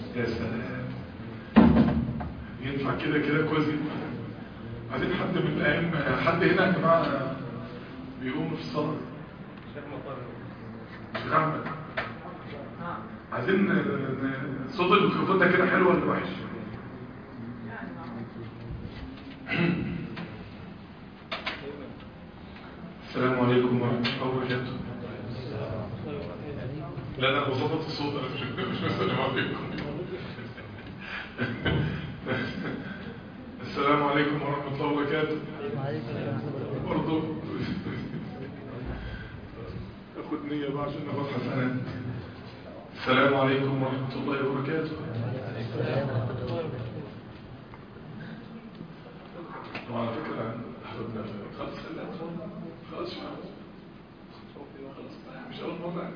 يا سلام، ينفع كده كده كويس جدا. عايزين حد من الأئمة، حد هنا يا جماعة بيقوم في الصلاة؟ شيخ أحمد، عايزين صوت الميكروفون ده كده حلو ولا وحش؟ السلام عليكم ورحمة الله وبركاته. لا أنا بظبط الصوت، أنا مش بسلم عليكم. السلام عليكم ورحمة الله وبركاته. برضو أخد نية بقى عشان ناخد حسنات. السلام عليكم ورحمة الله وبركاته. طبعا على فكرة خلاص خلاص مش أول مرة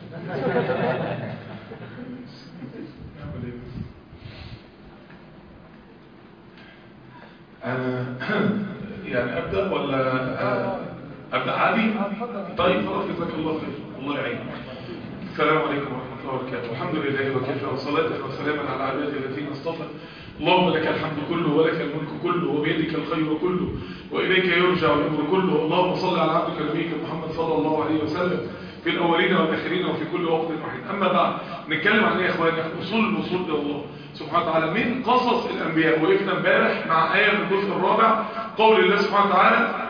أنا يعني أبدأ ولا أبدأ عادي؟ طيب خلاص جزاك الله خير، الله يعينك. السلام عليكم ورحمة الله وبركاته. الحمد لله وكفى وصلاة وسلاما على عباده الذين اصطفى. اللهم لك الحمد كله ولك الملك كله وبيدك الخير كله وإليك يرجع الأمر كله. اللهم صل على عبدك نبيك محمد صلى الله عليه وسلم في الأولين والآخرين وفي كل وقت وحين. أما بعد، نتكلم عن إيه يا إخواني؟ أصول الوصول إلى الله سبحانه وتعالى من قصص الأنبياء. وقفنا امبارح مع آية من الجزء الرابع، قول الله سبحانه وتعالى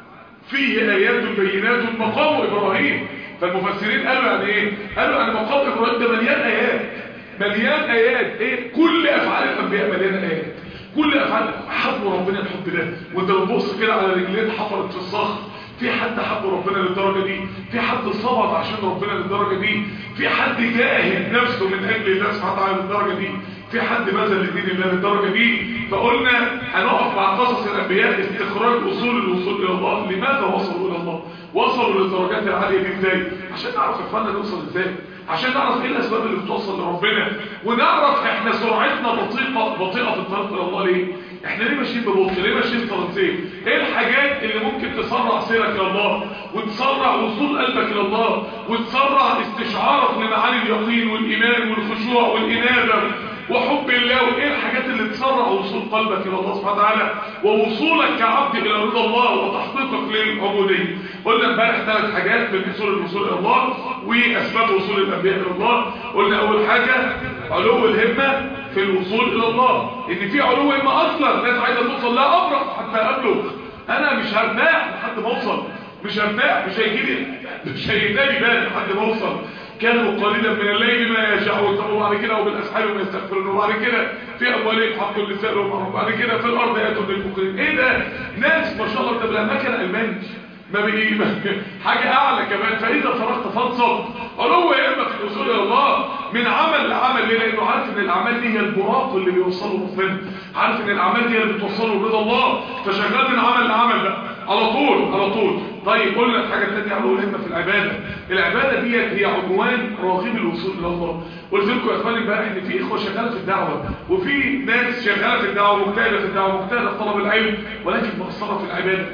فيه آيات بينات مقام إبراهيم. فالمفسرين قالوا يعني إيه؟ قالوا أن مقام إبراهيم ده مليان آيات، مليان آيات. إيه؟ كل أفعال الأنبياء مليان آيات، كل أفعال حبوا ربنا الحب ده. وانت بتبص كده على رجلين حفرت في الصخر، في حد حب ربنا للدرجة دي؟ في حد صبر عشان ربنا للدرجة دي؟ في حد جاهد نفسه من أجل الله سبحانه وتعالى للدرجة دي؟ في حد بذل لدين الله للدرجة دي؟ فقلنا هنقف مع قصص الأنبياء استخراج أصول الوصول إلى الله. لماذا وصلوا إلى الله؟ وصلوا للدرجات العالية دي إزاي؟ عشان نعرف إخواننا نوصل إزاي، عشان نعرف إيه الأسباب اللي بتوصل لربنا، ونعرف إحنا سرعتنا بطيئة في الطريق إلى الله ليه؟ إحنا ليه ماشيين ببطء؟ ليه ماشيين ترانزيت؟ إيه الحاجات اللي ممكن تسرع سيرك إلى الله، وتسرع وصول قلبك إلى الله، وتسرع استشعارك لمعاني اليقين والإيمان والخشوع والإنابة وحب الله؟ وايه الحاجات اللي تسرع وصول قلبك الى الله سبحانه وتعالى ووصولك كعبد الى رضا الله وتحقيقك للعبوديه؟ قلنا امبارح 3 حاجات من اصول الوصول الى الله واسباب وصول الانبياء الى الله. قلنا اول حاجه علو الهمه في الوصول الى الله، ان في علو همه اصلا، ناس عايزه توصل لا ابرح حتى ابلغ، انا مش هرتاح لحد ما اوصل، مش هرتاح، مش هيجيلي، مش هينالي بالي لحد ما اوصل. كانوا قليلا من الليل ما يشاءون. طب وبعد كده وبالاسحار هم يستغفرون، وبعد كده في اموالهم حق للسائل والمحروم، وبعد كده في الارض ياتون للفقيرين. ايه ده؟ ناس ما شاء الله بتبقى اماكن الماني ما بيجي حاجه اعلى كمان. فاذا فرغت فانصب. علو همه في الوصول الى الله من عمل لعمل. ليه؟ لانه عارف ان الاعمال دي هي البراق اللي بيوصله ربنا، عارف ان الاعمال دي هي اللي بتوصله لرضا الله، فشغال من عمل لعمل بقى على طول على طول. طيب قلنا الحاجه الثانيه علو الهمه في العباده. العباده دي هي عنوان راغب الوصول الى الله. قلت لكم يا اخواني امبارح ان في اخوه شغاله في الدعوه، وفي ناس شغاله في الدعوه، مجتهده في الدعوه، مجتهده في طلب العلم، ولكن مقصره في العباده.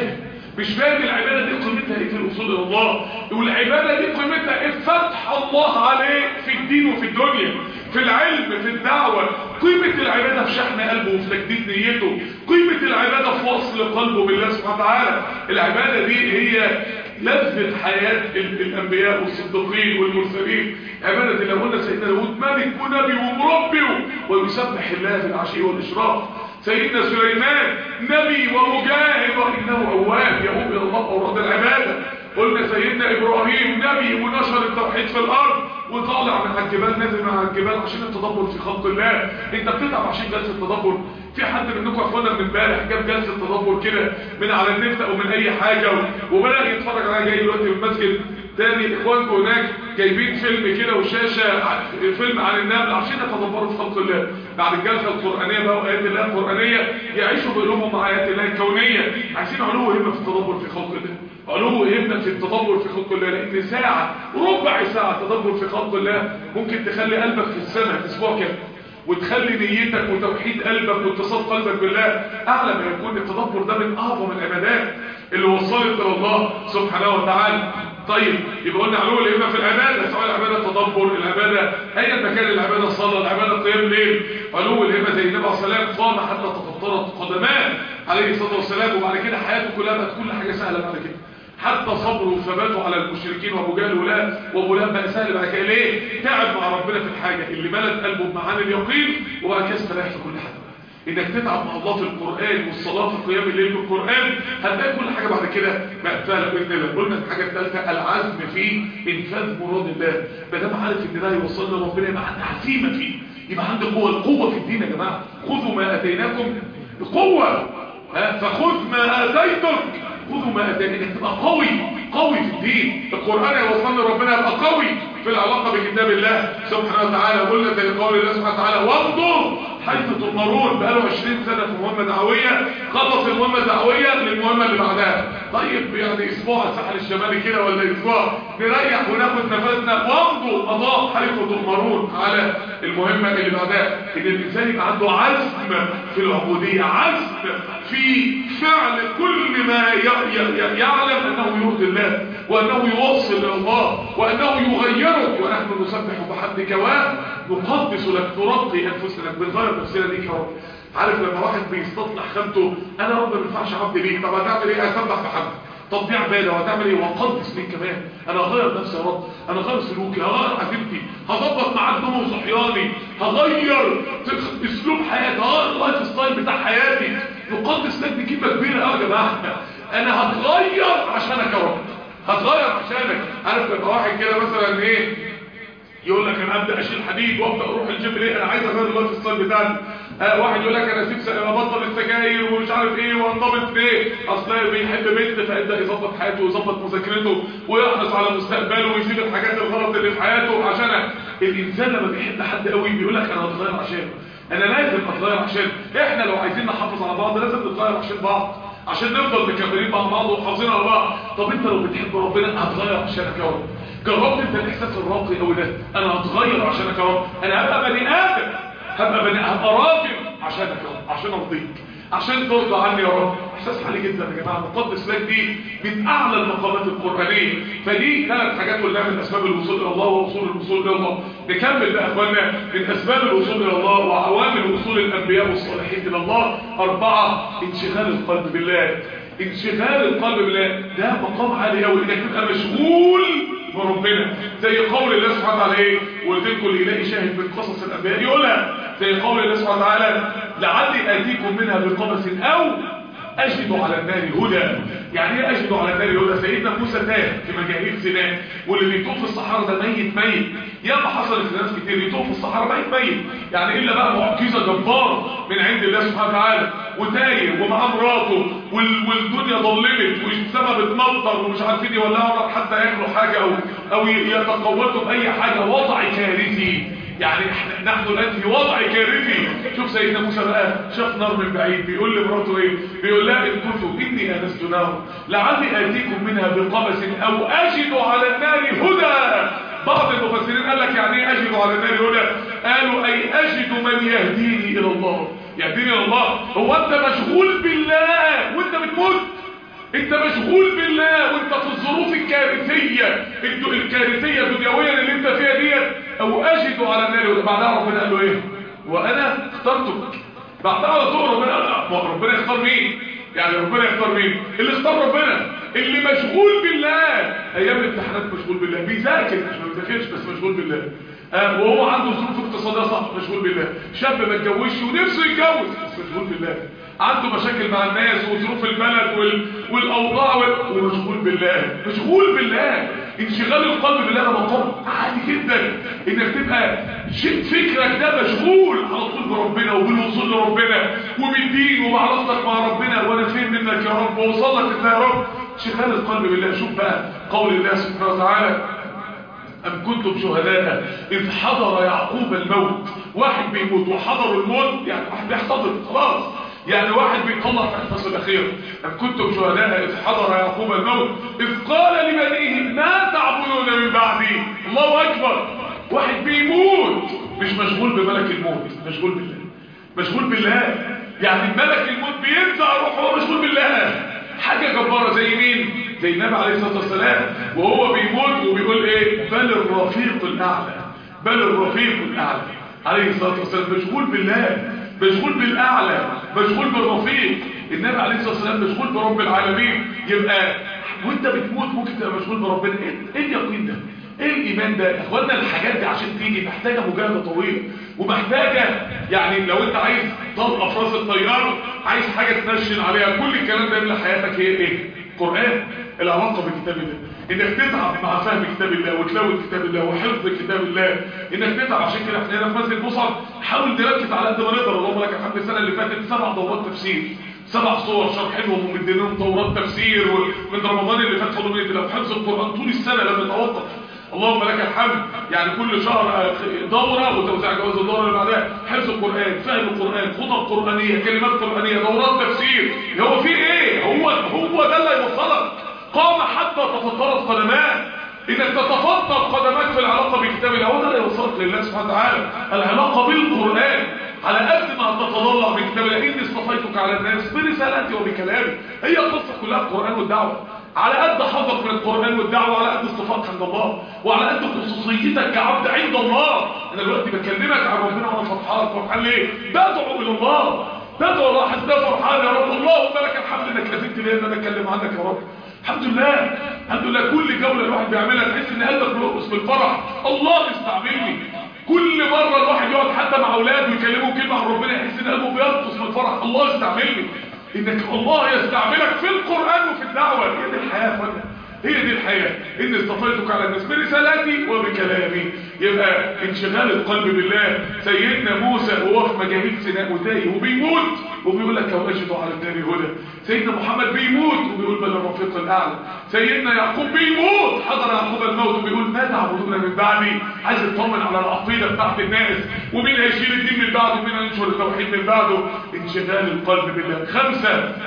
مش فاهم العباده دي قيمتها ايه في الوصول الى الله، والعباده دي قيمتها ايه فتح الله عليه في الدين وفي الدنيا، في العلم، في الدعوه. قيمه العباده في شحن قلبه وفي تجديد نيته، قيمه العباده في وصل قلبه بالله سبحانه وتعالى. العباده دي هي لذة حياة الأنبياء والصديقين والمرسلين. عبادة اللي قلنا سيدنا داود ملك ونبي ومربي ويسبح الله في العشي والإشراق. سيدنا سليمان نبي ومجاهد وإنه أواب يؤوب إلى الله أوراد العبادة. قلنا سيدنا إبراهيم نبي ونشر التوحيد في الأرض وطالع من على الجبال، نازل من على الجبال عشان التدبر في خلق الله. انت بتتعب عشان جلسة تدبر؟ في حد منكم اخوانا من امبارح جاب جلسة تدبر كده من على النت او من اي حاجة وبدأ يتفرج عليها؟ جاي دلوقتي من المسجد تاني اخوانكم هناك جايبين فيلم كده وشاشة فيلم عن النمل عشان يتدبروا في خلق الله بعد الجلسة القرآنية بقى وآيات الله القرآنية، يعيشوا بقلوبهم مع آيات الله الكونية. عايزين علو همة في التدبر في خلق الله، علو همة في التدبر في خلق الله، لأن ساعة ربع ساعة تدبر في خلق الله ممكن تخلي قلبك في السماء أسبوع كامل، وتخلي نيتك وتوحيد قلبك واتصال قلبك بالله أعلى ما يكون. التدبر ده من أعظم العبادات اللي وصلت إلى الله سبحانه وتعالى. طيب يبقى قلنا علو الهمه في العباده، سواء العباده تدبر، العباده ايا ما كان، العباده صلاه، العباده قيام ليل. علو الهمه زي النبي عليه الصلاه والسلام قام حتى تفطرت قدماه عليه الصلاه والسلام، وبعد كده حياته كلها بقت كل حاجه سهله بعد كده، حتى صبره وثباته على المشركين وابو جهل وابو لهب بقى سهل بعد كده. ليه؟ تعب مع ربنا في الحاجه اللي ملت قلبه بمعاني اليقين، وبعد كده استريح في كل حاجه. انك تتعب مع الله في القرآن والصلاة في قيام الليل في القرآن، هتلاقي كل حاجة بعد كده بقت سهلة بإذن الله. قلنا الحاجة الثالثة العزم في إنفاذ مراد الله. ما دام عارف ان ده يوصلنا ربنا يبقى عندي عزيمة فيه، يبقى عندي قوة. القوة في الدين يا جماعة، خذوا ما أتيناكم بقوة، فخذ ما آتيتك، خذوا ما آتيناك. انك تبقى قوي في الدين. القرآن يوصلنا ربنا يبقى قوي في العلاقة بكتاب الله سبحانه وتعالى. قلنا زي قول الله سبحانه وتعالى وامضوا حيث تؤمرون. بقاله 20 سنة في مهمة دعوية، خلص المهمة الدعوية للمهمة اللي بعدها. طيب يعني اسبوع على الساحل الشمالي كده ولا اسبوع نريح وناخد نفسنا، وامضوا قضاء حيث تؤمرون على المهمة اللي بعدها. ان الانسان يبقى عنده عزم في العبودية، عزم في فعل كل ما يعلم انه يرضي الله، وانه يوصل الى الله، وانه يغيرك. ونحن نسبح بحمدك ونقدس لك، نرقي انفسنا، بنغير نفسنا ليك يا رب. عارف لما واحد بيستطلع خامته، انا رب ما ينفعش عبد ليك، طب هتعمل ايه؟ اسبح بحمد. طب دي عباده، وهتعمل ايه؟ وقدس ليك كمان. انا هغير نفسي يا رب، انا هغير سلوكي، هغير عزيمتي، هظبط معاك نومي وصحياني، هغير اسلوب حياتي، هغير اللايف ستايل بتاع حياتي. نقدس لك دي كلمه كبيره قوي يا جماعه. انا هتغير عشانك يا رب، هتغير عشانك. عارف لما واحد كده مثلا ايه يقول لك انا ابدا اشيل حديد وابدا اروح الجيم، ليه؟ انا عايز اغير اللايف ستايل بتاعي. واحد يقول لك انا ابطل السجاير ومش عارف ايه وانضبط ليه؟ اصل بيحب بنت فيبدا يظبط حياته ويظبط مذاكرته ويحرص على مستقبله ويسيب الحاجات الغلط اللي في حياته عشان. الانسان لما بيحب حد قوي بيقول لك انا هتغير عشانه، انا لازم اتغير عشان. احنا لو عايزين نحافظ على بعض لازم نتغير عشان بعض، عشان نفضل مكملين مع بعض وحافظين على بعض. طب انت لو بتحب ربنا هتغير عشانك يا رب. جربت انت الاحساس الراقي قوي ده؟ انا هتغير عشانك يا رب، انا هبقى بني ادم، هبقى راجل عشانك يا رب، عشان ارضيك، عشان ترضى عني يا رب. احساس عالي جدا يا جماعه. مقدس لك دي من اعلى المقامات القرانيه. فدي 3 حاجات قلناها من اسباب الوصول الى الله واصول الوصول الى الله. نكمل بقى يا اخوانا من اسباب الوصول الى الله وعوامل وصول الانبياء والصالحين الى الله. 4 انشغال القلب بالله. انشغال القلب بالله ده مقام عالي قوي، انك تبقى مشغول بربنا. زي قول الله سبحانه وتعالى ايه؟ وقلت لكم اللي يلاقي شاهد من قصص الانبياء يقولها. زي قول الله سبحانه وتعالى لعلي اتيكم منها بقبس او اجد على النار هدى. يعني ايه اجد على النار هدى؟ سيدنا موسى تاه في مجاهيل سيناء، واللي بيطوف في الصحراء ده ميت. ياما حصلت لناس كتير يطوف في الصحراء ميت. يعني الا بقى معجزه جباره من عند الله سبحانه وتعالى، وتايه ومعاه مراته والدنيا ظلمت والسماء بتمطر ومش عارفين يولعوا حتى ياكلوا حاجه او يتقوتوا باي حاجه. وضع كارثي. يعني نحن الان في وضع كارثي. شوف سيدنا موسى بقى شاف نار من بعيد، بيقول لمراته ايه؟ بيقول لها ان كنت اني انست نار لعلي اتيكم منها بقبس او اجد على النار هدى. بعض المفسرين قال لك يعني ايه اجد على النار هدى؟ قالوا اي اجد من يهديني الى الله. يهديني الى الله. هو انت مشغول بالله وانت بتموت؟ انت مشغول بالله وانت في الظروف الكارثيه الدنيويه اللي انت فيها ديت. او اجد على النار. بعدها ربنا قال له ايه؟ وانا اخترتك. بعدها على طول ربنا يختار مين؟ يعني ربنا يختار مين؟ اللي اختار ربنا، اللي مشغول بالله. ايام الامتحانات مشغول بالله، بيذاكر مش ما بيذاكرش بس مشغول بالله. وهو عنده ظروف اقتصاديه صح مشغول بالله. شاب ما اتجوزش ونفسه يتجوز بس مشغول بالله. عنده مشاكل مع الناس وظروف البلد والاوضاع ومشغول بالله. مشغول بالله. انشغال القلب بالله ده مقام عالي جدا، انك تبقى فكرك ده مشغول على طول بربنا وبالوصول لربنا وبالدين وبعلاقتك مع ربنا. وانا فين منك يا رب؟ ووصل لك ازاي يا رب؟ انشغال القلب بالله. شوف بقى قول الله سبحانه وتعالى أم كنتم شهداء إذ حضر يعقوب الموت. واحد بيموت وحضر الموت، يعني واحد بيحتضر خلاص، يعني واحد بيطلع في النفس الأخير. أم كنتم شهداء إذ حضر يعقوب الموت إذ قال لبنيه ما تعبدون من بعدي. الله أكبر. واحد بيموت مش مشغول بملك الموت، مشغول بالله. مشغول بالله. يعني ملك الموت بينزع روحه، هو مشغول بالله. حاجة جبارة. زي مين؟ زي النبي عليه الصلاه والسلام وهو بيموت وبيقول ايه؟ بل الرفيق الاعلى، بل الرفيق الاعلى عليه الصلاه والسلام. مشغول بالله، مشغول بالاعلى، مشغول بالرفيق. النبي عليه الصلاه والسلام مشغول برب العالمين. يبقى وانت بتموت ممكن تبقى مشغول بربنا. ايه اليقين ده؟ ايه الايمان ده يا اخوانا؟ الحاجات دي عشان تيجي محتاجه مجاهده طويله، ومحتاجه يعني لو انت عايز طلقه في راس الطيار، عايز حاجه تنشن عليها. كل الكلام ده يملى حياتك. هي ايه؟ قران، العلاقه بكتاب الله، انك تتعب مع فهم كتاب الله وتلاوه كتاب الله وحفظ كتاب الله، انك تتعب. عشان كده احنا هنا في مسجد مصعب حاول نركز على قد ما نقدر. اللهم لك الحمد. السنه اللي فاتت 7 دورات تفسير، 7 صور شرحهم ومدينهم دورات تفسير. ومن رمضان اللي فات فضلوا لو حفظ القران طول السنه لم يتوقف. اللهم لك الحمد. يعني كل شهر دوره وتوزيع جوائز الدوره اللي بعدها، حفظ القران، فهم القران، خطب قرانيه، كلمات قرانيه، دورات تفسير. هو في ايه؟ هو ده اللي يوصلك. قام حتى تفطرت قدماه. انك تتفطر قدماك في العلاقه بكتاب الله، هو ده اللي يوصلك لله سبحانه وتعالى. العلاقه بالقران على قد ما تتضلع بكتاب الله. اني اصطفيتك على الناس برسالتي وبكلامي. هي القصه كلها القران والدعوه. على قد حظك من القرآن والدعوة على قد اصطفاك عند الله، وعلى قد خصوصيتك كعبد عند الله. انا دلوقتي بكلمك عن ربنا وانا فرحان ليه؟ بدعو الى الله، بدعو الله حتى فرحان يا رب. اللهم لك الحمد انك لفتت لي ان انا اتكلم عنك يا رب. الحمد لله، الحمد لله. كل جوله الواحد بيعملها تحس ان قلبك بيرقص بالفرح. الله يستعملني. كل مره الواحد يقعد حتى مع اولاده ويكلموا كلمه عن ربنا يحس ان قلبه بيرقص بالفرح. الله يستعملني. انك الله يستعملك في القرآن وفي الدعوة. هي دي الحياة يا فندم، هي دي الحياة. إني اصطفيتك على الناس برسالتي وبكلامي. يبقى انشغال القلب بالله. سيدنا موسى وهو في مجاهيل سيناء وتايه وبيموت وبيقول لك لو أجد على النار هدى. سيدنا محمد بيموت وبيقول بل الرفيق الأعلى. سيدنا يعقوب بيموت، حضر يعقوب الموت وبيقول ما تعبدون من بعدي. عايز يطمن على العقيدة بتاعت الناس، ومين هيشيل الدين من بعده ومين هينشر التوحيد من بعده. انشغال القلب بالله. 5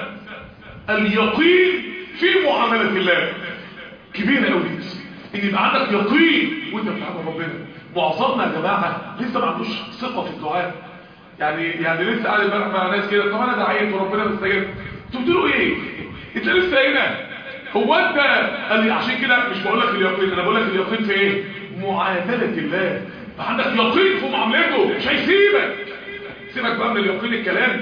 اليقين في معاملة الله. كبيرة قوي ان يبقى عندك يقين وانت بتعامل ربنا. معظمنا يا جماعه لسه ما عندوش ثقه في الدعاء. يعني لسه قاعد امبارح مع ناس كده، طب انا دعيت وربنا مستجاب. قلت له ايه؟ انت لسه هنا. هو انت قال لي عشان كده مش بقول لك اليقين، انا بقول لك اليقين في ايه؟ معامله الله. عندك يقين في معاملته، مش هيسيبك. سيبك بقى من اليقين الكلام،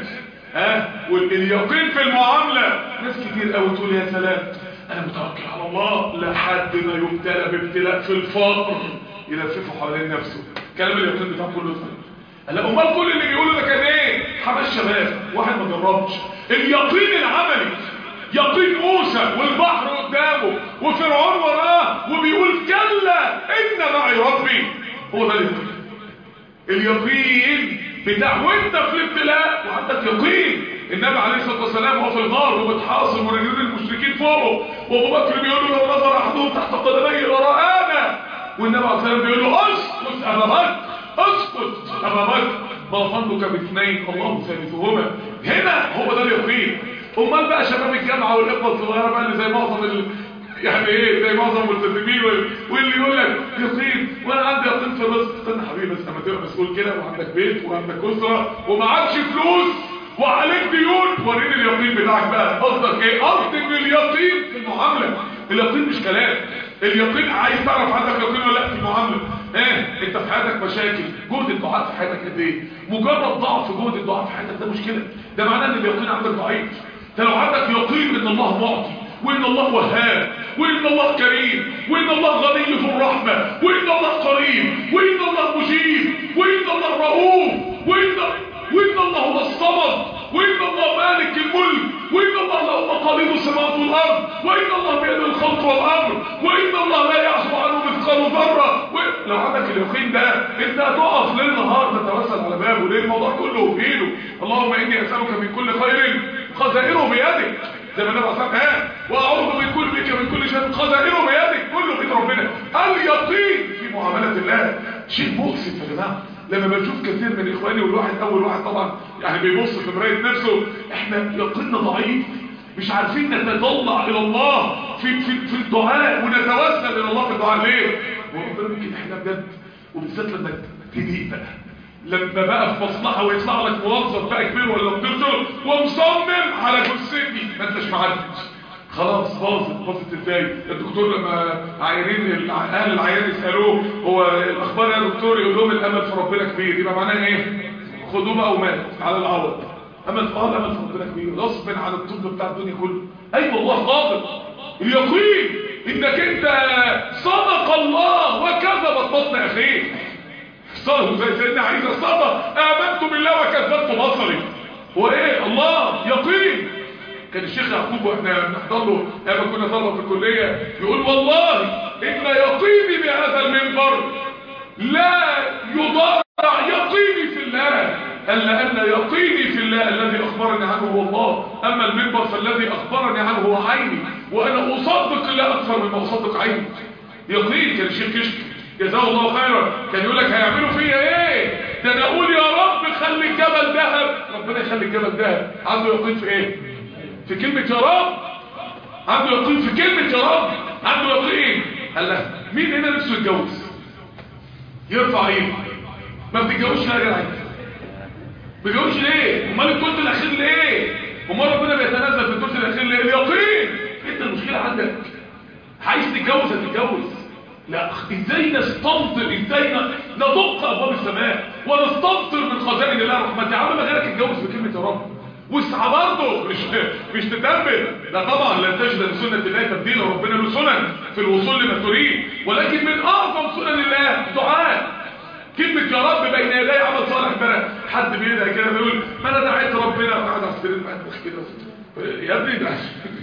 واليقين في المعامله. ناس كتير قوي تقول يا سلام انا متوكل على الله لحد ما يبتلى بابتلاء في الفقر يلففه حوالين نفسه. كلام اليقين بتاع كله لا. امال كل اللي بيقولوا ده كان ايه؟ حماس شباب، واحد ما جربش. اليقين العملي، يقين موسى والبحر قدامه وفرعون وراه وبيقول كلا ان معي ربي. هو ده اليقين. اليقين بتاع وانت في الابتلاء وعندك يقين. النبي عليه الصلاه والسلام وهو في الغار وبتحاصر ورجلين المشركين فوقه، وابو بكر بيقول له لو نظر احدهم تحت قدميه لرآنا. والنبي عليه الصلاه والسلام بيقول له اسكت ابا بكر، اسكت ابا بكر، ما ظنك باثنين الله ثالثهما. هنا هو ده اليقين. امال بقى شباب الجامعه والاخوه الصغيره بقى اللي زي معظم يعني ايه، زي معظم الملتزمين واللي يقول لك يقين وانا عندي يقين في الرزق. استنى حبيبي بس لما تبقى مسؤول كده وعندك بيت وعندك اسره ومعكش فلوس وعليك ديون، وريني اليقين بتاعك بقى. قصدك ايه؟ قصدي ان اليقين في المعامله. اليقين مش كلام. اليقين عايز تعرف عندك يقين ولا لا في المعامله. انت في حياتك مشاكل، جهد الدعاء في حياتك قد ايه؟ مجرد ضعف جهد الدعاء في حياتك ده مشكله. ده معناه ان اليقين عندك ضعيف. انت لو عندك يقين ان الله معطي وان الله وهاب وان الله كريم وان الله غني في الرحمه وان الله قريب وان الله مجيب وان الله رؤوف وان الله هو الصمد وان الله مالك الملك وان الله له مقاليد السماوات والارض وان الله بيده الخلق والامر وان الله لا يعزب عنه مثقال ذره. لو عندك اليقين ده انت هتقف ليل نهار تتوسل على بابه. ليه؟ الموضوع كله في ايده. اللهم اني اسالك من كل خير خزائنه بيدك، زي ما النبي صلى الله عليه وسلم واعوذ بك من كل شر خزائنه بيدك. كله بيد ربنا. اليقين في معامله الله شيء مؤسف يا جماعه. لما بنشوف كثير من اخواني والواحد اول واحد طبعا يعني بيبص في مرايه نفسه، احنا يقيننا ضعيف، مش عارفين نتطلع الى الله في الدعاء ونتوسل الى الله في الدعاء. ليه؟ وربنا ممكن احنا بجد، وبالذات لما تضيق بقى، لما بقى في مصلحه ويطلع لك موظف بقى كبير ولا مدير ومصمم على جثتي ما انتش معدي خلاص باظت ازاي؟ الدكتور لما عيانين اهل العيان يسالوه هو الاخبار يا دكتور، يقول لهم الامل في ربنا كبير، يبقى معناه ايه؟ خدوه بقى ومات على العوض. الامل في ربنا كبير غصب عن الطب بتاع الدنيا كله. ايوه والله قادر. اليقين انك انت صدق الله وكذبت بطن اخيك. صدق زي سيدنا عيسى، صدق امنت بالله وكذبت بصري. هو ايه؟ الله يقين. كان الشيخ يعقوب واحنا بنحضر له لما كنا طلبه في الكليه يقول والله ان يقيني بهذا المنبر لا يضارع يقيني في الله، الا ان يقيني في الله الذي اخبرني عنه هو الله، اما المنبر فالذي اخبرني عنه هو عيني، وانا اصدق الله اكثر مما اصدق عيني. يقين. كان الشيخ كشك جزاه الله خيرا كان يقول لك هيعملوا فيا ايه؟ ده انا اقول يا رب خلي الجبل ذهب، ربنا يخلي الجبل ذهب. عنده يقين في ايه؟ في كلمة يا رب. عنده يقين في كلمة يا رب، عنده يقين. قال له مين هنا نفسه يتجوز؟ يرفع ايده. ما بتتجوزش يا جدع؟ ما بتتجوزش ليه؟ امال الثلث الاخير ليه؟ امال ربنا بيتنازل في الثلث الاخير ليه؟ اليقين. انت المشكلة عندك عايز تتجوز هتتجوز. لا ازاي نستمطر، ازاي ندق ابواب السماء ونستمطر من خزائن الله رحمته. يا عم ما غيرك اتجوز بكلمة يا رب واسعى برضه، مش تتنبل. لا طبعا لا تجد لسنة الله تبديلا، ربنا له سنن في الوصول لما تريد، ولكن من اعظم سنن الله دعاء. كلمة يا رب بين يدي عمل صالح. امبارح حد بيدعي كده بيقول ما انا دعيت ربنا وقعد على السرير بعدك كده يا ابني ده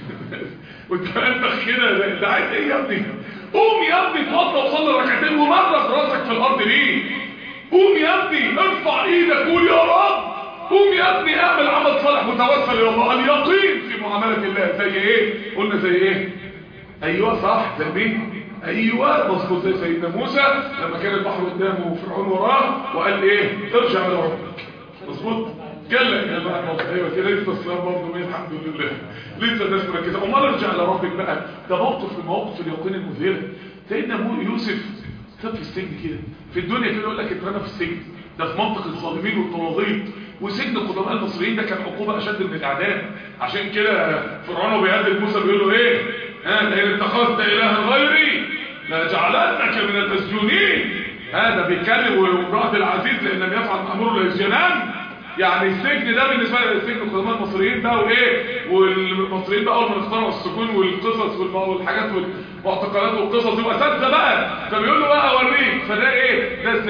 وانت انتخ كده دعيت ايه يا ابني؟ قوم يا ابني اتوضى وصلي ركعتين ومرق راسك في الارض ليه؟ قوم يا ابني ارفع ايدك وقول يا رب. قوم يا ابني اعمل عمل صالح وتوسل الى الله. اليقين في معامله الله زي ايه؟ قلنا زي ايه؟ ايوه صح، زي مين؟ ايوه مظبوط، زي سيدنا موسى لما كان البحر قدامه وفرعون وراه وقال ايه؟ ارجع الى ربك. مظبوط؟ اتكلم يا بقى. ايوه كده لسه الصيام برضه الحمد لله لسه الناس مركزه. امال ارجع الى ربك بقى، ده موقف من مواقف اليقين المذهله. سيدنا يوسف ساب في السجن كده، في الدنيا كده يقول لك اترمى في السجن، ده في منطق الظالمين والطواغيت. وسجن قدماء المصريين ده كان عقوبه اشد من الاعدام. عشان كده فرعون بيهدد موسى بيقول له ايه؟ لئن اتخذت الها غيري لجعلنك من المسجونين. هذا بيتكلم وامرأة العزيز لان لم يفعل مأمور للجنان. يعني السجن ده بالنسبه للسجن قدماء المصريين بقى وايه، والمصريين بقى اول ما اخترعوا السجون والقصص والحاجات والمعتقلات والقصص يبقى اساتذه بقى. فبيقول له بقى اوريك. فده ايه؟ ده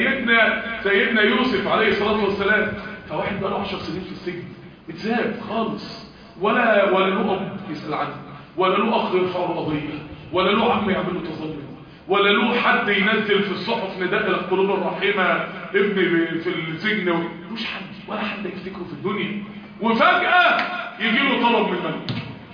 سيدنا يوسف عليه الصلاه والسلام. فواحد بقى له 10 سنين في السجن اتساب خالص، ولا له اب يسال عنه، ولا له اخ يرفع له قضيه، ولا له عم يعمل له تظلم، ولا له حد ينزل في الصحف نداء القلوب الرحيمه ابني في السجن. مش حد ولا حد يفتكره في الدنيا. وفجاه يجي له طلب من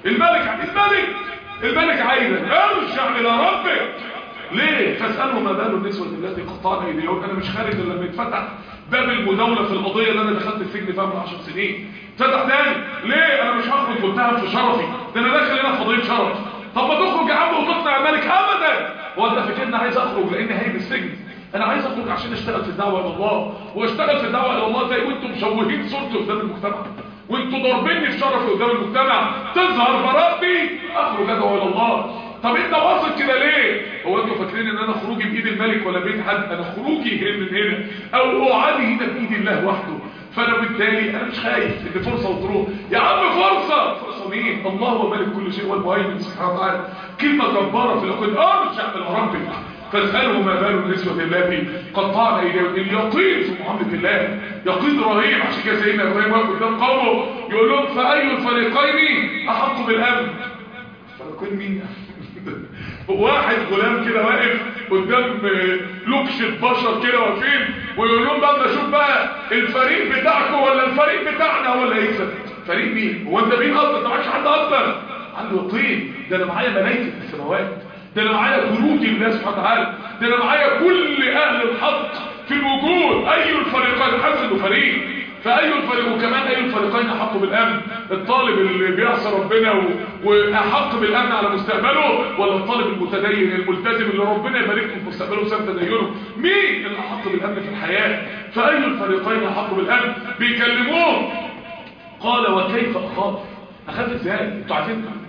الملك عايزك ارجع الى ربك. ليه؟ فاساله ما بال النسوه التي قطعن ايديهن. انا مش خارج الا لما يتفتح باب المداوله في القضيه اللي انا دخلت السجن فيها من 10 سنين. فتح تاني. ليه؟ انا مش هخرج متهم في شرفي، ده انا داخل هنا في قضيه شرف. طب ما تخرج يا عم وتقنع الملك. ابدا. هو انت فاكرني عايز اخرج لان هي السجن؟ انا عايز اخرج عشان اشتغل في الدعوه الى الله، واشتغل في الدعوه الى الله زي وانتم مشوهين صورتي قدام المجتمع، وانتم ضاربيني في شرفي قدام المجتمع، تظهر براءتي اخرج ادعو الى الله. طب انت واثق كده ليه؟ هو انتوا فاكرين ان انا خروجي بايد الملك ولا بايد حد؟ انا خروجي من هنا او قعدي هنا بايد الله وحده. فانا بالتالي انا مش خايف ان فرصه وتروح. يا عم فرصه مين؟ الله هو مالك كل شيء والمهيمن سبحانه وتعالى. كلمه جباره في العقول. ارجع الى ربك فاساله ما بال النسوه التي قطعن ايديهن. اليقين في معامله الله يقين رهيب. عشان كده سيدنا ابراهيم واقف قدام قومه يقول لهم فاي الفريقين احق بالامن؟ فريقين مين؟ واحد غلام كده واقف قدام لوكشة بشر كده واقفين ويقول لهم بقى شوف بقى الفريق بتاعكم ولا الفريق بتاعنا هو اللي هيكسب. فريق مين؟ هو انت مين اصلا؟ انت معكش حد اصلا. عنده يقين. ده انا معايا ملائكه في السماوات، ده انا معايا جنود الله سبحانه وتعالى، ده انا معايا كل اهل الحق في الوجود. اي الفريقين؟ حاسس انه فريق. فأي الفريق وكمان أي الفريقين أحق بالأمن؟ الطالب اللي بيعصى ربنا وأحق بالأمن على مستقبله، ولا الطالب المتدين الملتزم اللي ربنا يبارك له في مستقبله بسبب تدينه؟ مين اللي أحق بالأمن في الحياة؟ فأي الفريقين أحق بالأمن؟ بيكلموه. قال وكيف أخاف؟ أخاف إزاي؟ أنتوا عارفين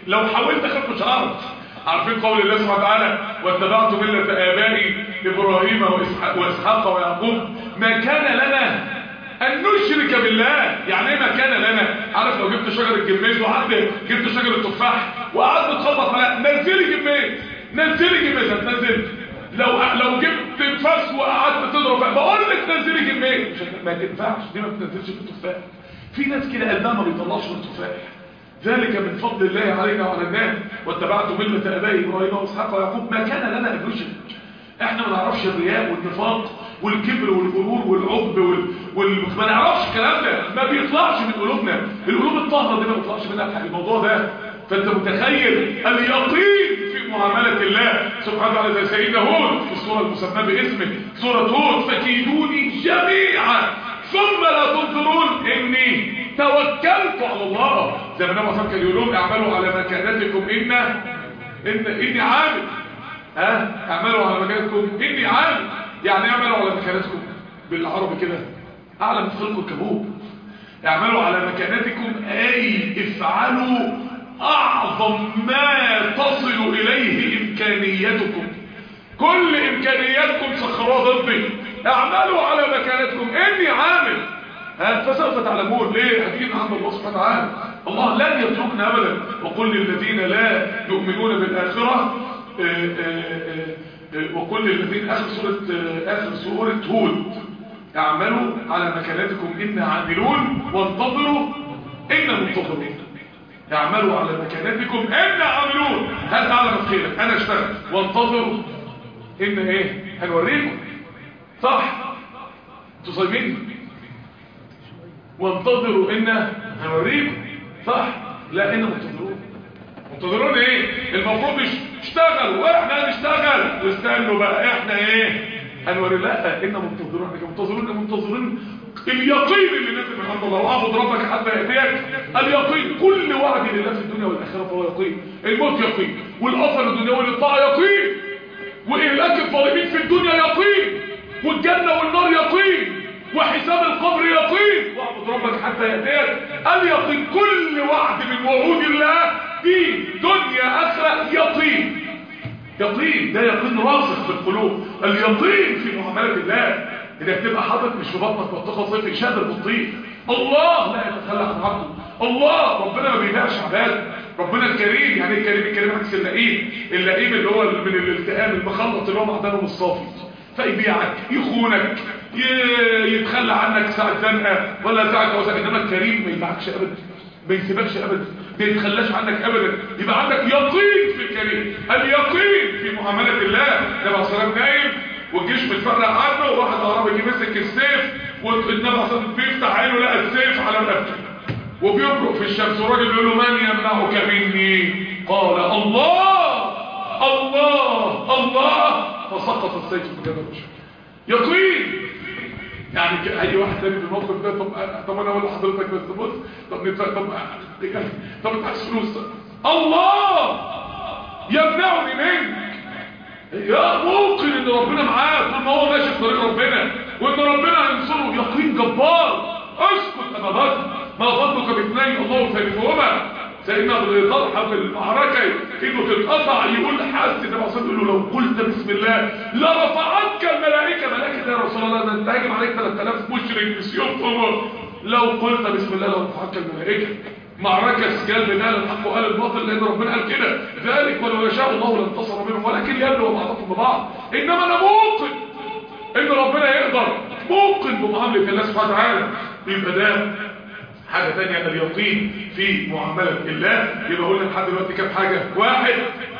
لو حاولت اخاف مش هعرف. عارفين قول الله سبحانه وتعالى واتبعت ملة آبائي إبراهيم وإسحاق ويعقوب ما كان لنا أن نشرك بالله. يعني ايه ما كان لنا؟ عارف لو جبت شجرة جميز وقعدت جبت شجرة تفاح وقعدت تخبط عليها نزلي جميز نزلي جميز هتنزل. لو جبت فاس وقعدت تضرب بقول لك نزلي جميز ما تنفعش، دي ما بتنزلش في التفاح. في ناس كده قلبها ما بيطلعش من التفاح. ذلك من فضل الله علينا وعلى الناس واتبعت ملة آبائي إبراهيم وإسحاق ويعقوب ما كان لنا أن نشرك. احنا ما نعرفش الرياء والنفاق والكبر والغرور والعجب ما نعرفش الكلام ده، ما بيطلعش من قلوبنا. القلوب الطاهرة دي ما بيطلعش منها الحق الموضوع ده. فانت متخيل اليقين في معاملة الله سبحانه وتعالى زي سيدنا هود في السورة المسمى باسمه سورة هود فكيدوني جميعا ثم لا تنظرون اني توكلت على الله. زي ما النبي صلى الله عليه وسلم كان يقول لهم اعملوا على مكانتكم اني عامل. اعملوا على مكانتكم اني عامل. يعني اعملوا على مكانتكم بالعربي كده اعلى من خلق الكبوب. اعملوا على مكانتكم اي افعلوا اعظم ما تصل اليه امكانيتكم. كل امكانياتكم سخروها ضدي. اعملوا على مكانتكم اني عامل. فسوف تعلمون. ليه؟ هتيجي عند الله سبحانه وتعالى. الله لن يتركنا ابدا. وقل للذين لا يؤمنون بالاخره وكل الذين اخر سورة هود اعملوا على مكانتكم إنا عاملون وانتظروا إنا منتظرون. اعملوا على مكانتكم إنا عاملون. هل تعلم خيرك انا اشتغل وانتظروا إنا ايه هنوريكم. صح انتوا صايمين وانتظروا إنا هنوريكم. صح لا إنا منتظرون ايه؟ المفروض اشتغلوا واحنا هنشتغل واستنوا بقى احنا ايه هنوري. لا إنا منتظرون. احنا منتظرون اليقين اللي نازل من عند الله. واعبد ربك حتى ياتيك اليقين. كل وعد لله في الدنيا والاخره فهو يقين. الموت يقين والاثر الدنيوي للطاعه يقين واهلاك الظالمين في الدنيا يقين والجنه والنار يقين وحساب القبر يقين. واعبد ربك حتى ياتيك اليقين. كل وعد من وعود الله دين دنيا اخره يقين. يقين ده يقين راسخ في القلوب. اليقين في معامله الله انك تبقى حاطط مش في بطنك بطيخه صيفي شادر بالطيخ. الله لا يتخلى عن عبده. الله ربنا ما بيبيعش عباده. ربنا الكريم. يعني ايه الكريم؟ الكريم عكس اللئيم. اللئيم اللي هو من الالتئام المخلط اللي هو معدنه الصافي فيبيعك يخونك يتخلى عنك ساعه زنقه ولا ساعه وسع. انما الكريم ما يبيعكش ابدا ما يسيبكش ابدا ما يتخلاش عنك ابدا. يبقى عندك يقين في الكريم. اليقين في معامله الله. النبي عليه الصلاه والسلام نايم والجيش متفرق عنه وواحد عربي يجي مسك السيف والنبي عليه الصلاه والسلام بيفتح عينه لقى السيف على رقبته وبيبرق في الشمس والراجل بيقول له من يمنعك مني؟ قال الله الله الله فسقط السيف في جبل وجهه. يقين. يعني اي واحد تاني في الموقف ده طب انا اقول لحضرتك بس بص طب ندفع طب انت عايز فلوس الله يمنعني منك. يا موقن ان ربنا معاه طول ما هو ماشي في طريق ربنا وان ربنا هينصره. يقين جبار. اسكت انا بطل ما ظنك باثنين الله ثالثهما. سيدنا ابو طلحه في المعركه انه تتقطع يقول حاسس النبي صلى الله عليه وسلم لو قلت بسم الله لرفعتك الملائكه. ملائكه يا رسول الله ده انت هاجم عليك 3000 مشرك بسيوفهم. لو قلت بسم الله لرفعتك الملائكه. معركه سجال بين اهل الحق واهل الباطل لان ربنا قال كده ذلك ولو يشاء الله لانتصر منهم ولكن ليبلو بعضكم ببعض. انما انا موقن ان ربنا يقدر. موقن بمعامله الله سبحانه وتعالى. يبقى ده حاجة تانية اليقين في معاملة الله. يبقى قلنا لحد دلوقتي كام حاجة؟ واحد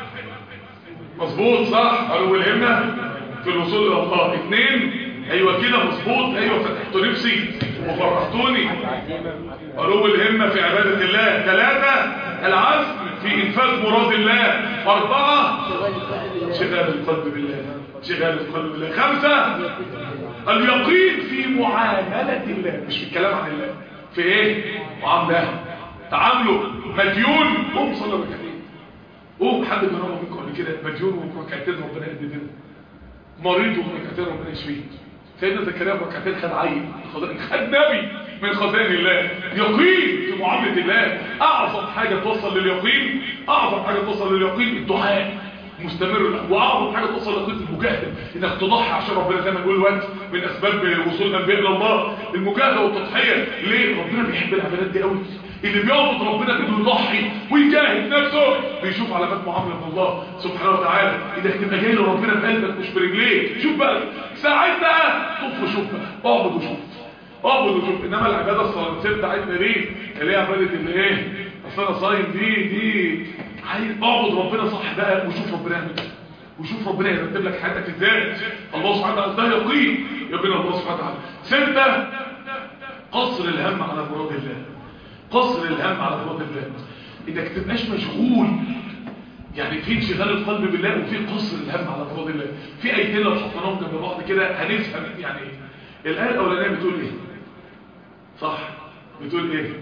مظبوط صح قالوا الهمة في الوصول الى الله. اثنين ايوه كده مظبوط ايوه فتحتوا نفسي وفرحتوني قالوا الهمة في عبادة الله. ثلاثة العزم في انفاذ مراد الله. اربعة شغال القلب بالله. شغال القلب بالله. خمسة اليقين في معاملة الله مش في الكلام عن الله. في ايه؟ معامله. تعاملوا مديون قوم صلى ركعتين. قوم حد من ربنا منكم قبل كده مديون وركعتين ربنا يهديه. مريض وركعتين ربنا يشفيه. سيدنا زكريا بركعتين خد عيل خد نبي من خزائن الله. يقين في معاملة الله. اعظم حاجة توصل لليقين، اعظم حاجة توصل لليقين الدعاء مستمر. واعظم حاجه توصل لقيمه المجاهده، انك تضحي عشان ربنا زي ما نقول الوقت من اسباب وصول الانبياء الى الله المجاهده والتضحيه. ليه؟ ربنا بيحب العبادات دي قوي. اللي بيعبد ربنا بده يضحي ويجاهد نفسه بيشوف علامات معامله من الله سبحانه وتعالى. اذا تبقى جاي لربنا بقلبك مش برجليك. شوف بقى ساعتها طف وشوف بقى، اعبد وشوف، اعبد وشوف. انما العباده الصلاه بتاعتنا دي اللي هي عباده اللي ايه؟ اصل انا صايم دي عايز اعبد ربنا صح بقى وشوف ربنا يعمل ايه، وشوف ربنا يرتب لك حياتك ازاي. الله سبحانه وتعالى ده يقين يقين الله سبحانه وتعالى. 6 قصر الهم على مراد الله. قصر الهم على مراد الله، انك تبقاش مشغول. يعني في انشغال القلب بالله وفي قصر الهم على مراد الله. في ايتين لو حطيناهم جنب بعض كده هنفهم يعني ايه. الايه الاولانيه بتقول ايه؟ صح؟ بتقول ايه؟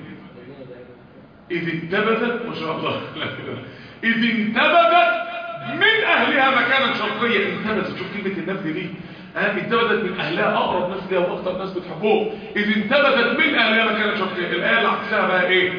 إذ انتبذت ما شاء الله إذ انتبذت من أهلها مكانا شرقيا. انتبذت، شوف كلمة النبذ دي، انتبذت من أهلها، أقرب ناس ليها وأكثر ناس بتحبوه. إذ انتبذت من أهلها مكانا شرقيا. الآية اللي عكسها بقى إيه؟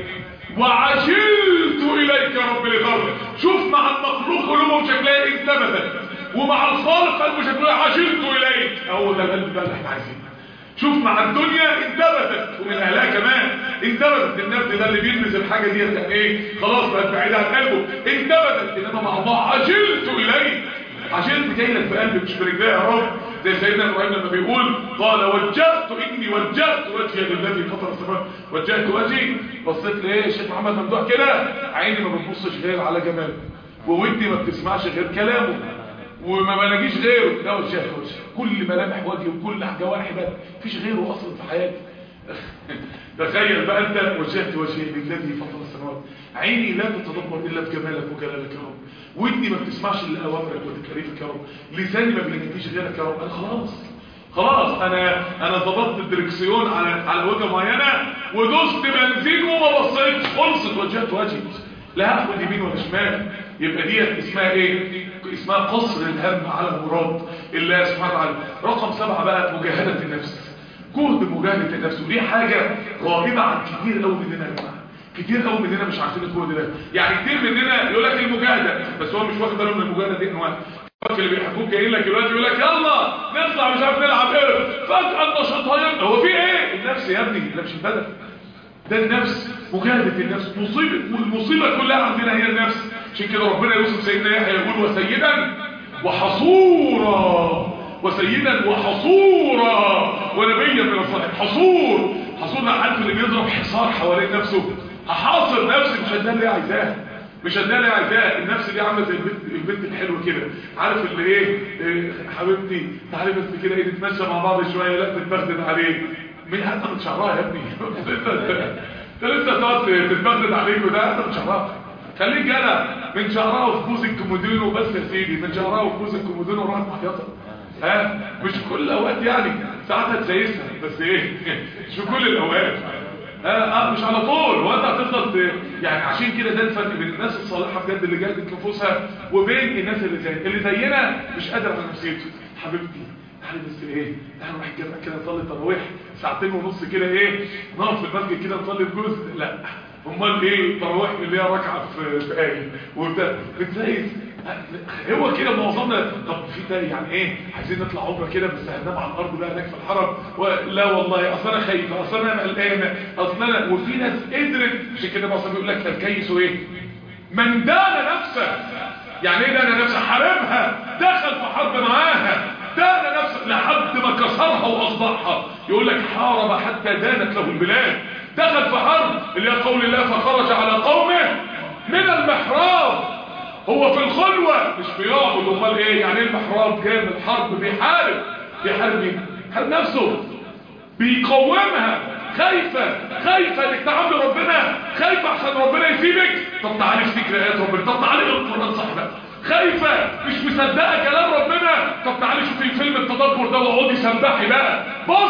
وعجلت إليك يا رب لغرب. شوف مع المخلوق قلوبهم شكلها انتبذت، ومع الخالق قلبه شكلها عجلت إليك. هو ده القلب بقى اللي احنا عايزينه. شوف مع الدنيا انتبذت ومن اهلها كمان انتبذت. النبذ ده اللي بيلمس الحاجه دي يعني ايه؟ خلاص بقت بعيده عن قلبه انتبذت. انما مع الله عجلت اليك. عجلت جاي لك بقلبك مش برجليها يا رب. زي سيدنا ابراهيم لما بيقول قال اني وجهت وجهي للذي فطر السماوات. وجهت وجهي، بصيت لايه الشيخ محمد ممدوح كده، عيني ما بتبصش غير على جماله، وودني ما بتسمعش غير كلامه، وما بلاقيش غيره. ده وجهت وجهي، كل ملامح وجهي وكل جوارحي بقى مفيش غيره اصلا في حياتي. تخيل بقى انت وجهت وجهي للذي فطر السماوات. عيني لا تتدبر الا بجمالك وجلالك يا رب، ودني ما بتسمعش الا اوامرك وتكاليفك يا رب، لساني ما بيناديش غيرك يا رب. انا خلاص انا ضبطت الدركسيون على وجهه معينه ودوست بنزين وما بصيتش، خلصت وجهت وجهي، لا هاخد يمين ولا شمال. يبقى دي اسمها ايه؟ اسمها قصر الهم على مراد الله سبحانه وتعالى. رقم 7 بقى مجاهده النفس. جهد مجاهده النفس، ودي حاجه غائبه عن كتير قوي مننا يا جماعه. كتير قوي مننا مش عارفين الجهد ده. يعني كتير مننا يقول لك المجاهده، بس هو مش واخد باله من المجاهده دي انواع. اللي بيحبوك جايين لك دلوقتي يقول لك يلا نطلع مش عارف نلعب ايه، فجاه النشاط هيبقى. هو في ايه؟ النفس يا ابني، ده مش البدن، ده النفس. مجاهده النفس مصيبه، والمصيبه كلها عندنا هي النفس. عشان كده ربنا يوصف سيدنا يحيى يقول وسيدا وحصورا، وسيدا وحصورا ونبيا من الصالحين. حصور ده عارف اللي بيضرب حصار حوالين نفسه. هحاصر نفسي، مش هديها اللي هي عايزاها، مش هديها اللي هي عايزاها. النفس دي عامله زي البنت الحلوه كده، عارف اللي ايه حبيبتي تعالي بس كده ايه نتمشى مع بعض شويه، لا تتبغدد عليه من حتى من شعرها يا ابني. انت لسه تقعد تتبغدد عليك وده انت من شعرها. خليك جدع، من شعرها وفي بوز الكومودينو بس يا سيدي، من شعرها وفي بوز الكومودينو راحت محيطه. مش كل الاوقات يعني، ساعتها تسيسها بس ايه مش في كل الاوقات. مش على طول. وانت هتفضل يعني. عشان كده ده الفرق بين الناس الصالحه بجد اللي جاهدت نفوسها وبين الناس اللي زينا مش قادر على نفسيته. حبيبتي تعالي بس ايه، تعالي نروح الجامع كده نصلي تراويح 2.5 ساعة كده، ايه نقف في المسجد كده نصلي بجزء. لا امال ايه تراويح اللي هي ركعه في ايه وبتاع بتزيد. هو كده معظمنا. طب في ده يعني ايه، عايزين نطلع عمره كده بس هننام على الارض بقى هناك في الحرم. لا والله اصل انا خايفه، اصل انا قلقانه، اصل انا. وفي ناس قدرت. عشان كده مثلا بيقول لك الكيس ايه؟ من دان نفسه. يعني ايه دان نفسه؟ حاربها، دخل في حرب معاها، دان نفسه لحد ما كسرها واصبحها. يقول لك حارب حتى دانت له البلاد. دخل في حرب اللي هي قول الله فخرج على قومه من المحراب. هو في الخلوة مش بيعبد. امال ايه يعني؟ المحراب جاي من الحرب، بيحارب مين؟ بيحارب نفسه، بيقومها. خايفة انك تعامل ربنا، خايفة عشان ربنا يسيبك. طب تعالي افتكر ايات ربنا، طب تعالي القرآن صح بقى. خايفة مش مصدقة كلام ربنا، طب تعالي شوفي فيلم التدبر ده واقعدي سبحي بقى.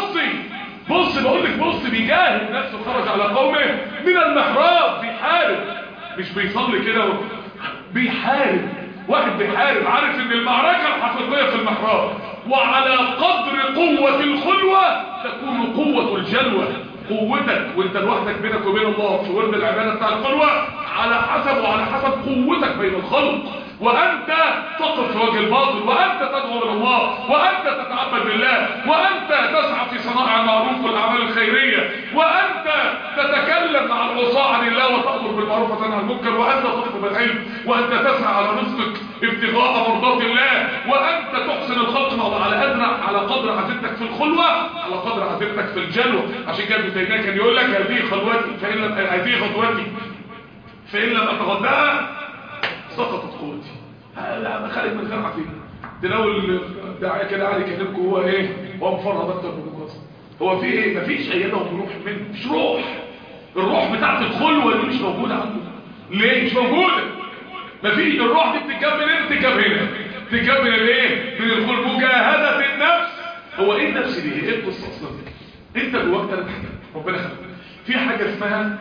بصي بقول لك بصي، بيجاهد نفسه. خرج على قومه من المحراب، بيحارب مش بيصلي كده بيحارب. واحد بيحارب عارف ان المعركة الحقيقية في المحراب، وعلى قدر قوة الخلوة تكون قوة الجلوة. قوتك وانت لوحدك بينك وبين الله في ورد العباده بتاع الخلوه على حسب قوتك بين الخلق، وانت تقف في وجه الباطل، وانت تدعو الى الله، وانت تتعبد بالله، وانت تسعى في صنائع المعروف والاعمال الخيريه، وانت تتكلم مع العصاة عن الله وتأمر بالمعروف وتنهى عن المنكر، وانت تطلب العلم، وانت تسعى على رزقك ابتغاء مرضات الله، وانت تحسن الخلق على قدر عزيمتك في الخلوه، على قدر عزيمتك في الجلوه. عشان كده ابن تيميه كان يقول لك هذه خلوتي هذه غدوتي فان لم اتغداها سقطت قوتي. لا خارج من غير عقيده. تلاقوا الداعيه كده قاعد يكلمكم هو ايه؟ هو مفرط اكتر من القصه. هو في ايه؟ مفيش ايده وروح منه، مش روح. الروح بتاعت الخلوه دي مش موجوده عنده. ليه مش موجوده؟ مفيش. الروح دي بتتجاب منين؟ بتتجاب هنا. بتتجاب من الايه؟ من الخلوه. مجاهده النفس. هو ايه النفس دي؟ ايه القصه اصلا؟ انت جواك ثلاث حاجات ربنا خلقها. في حاجه اسمها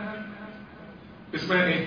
ايه؟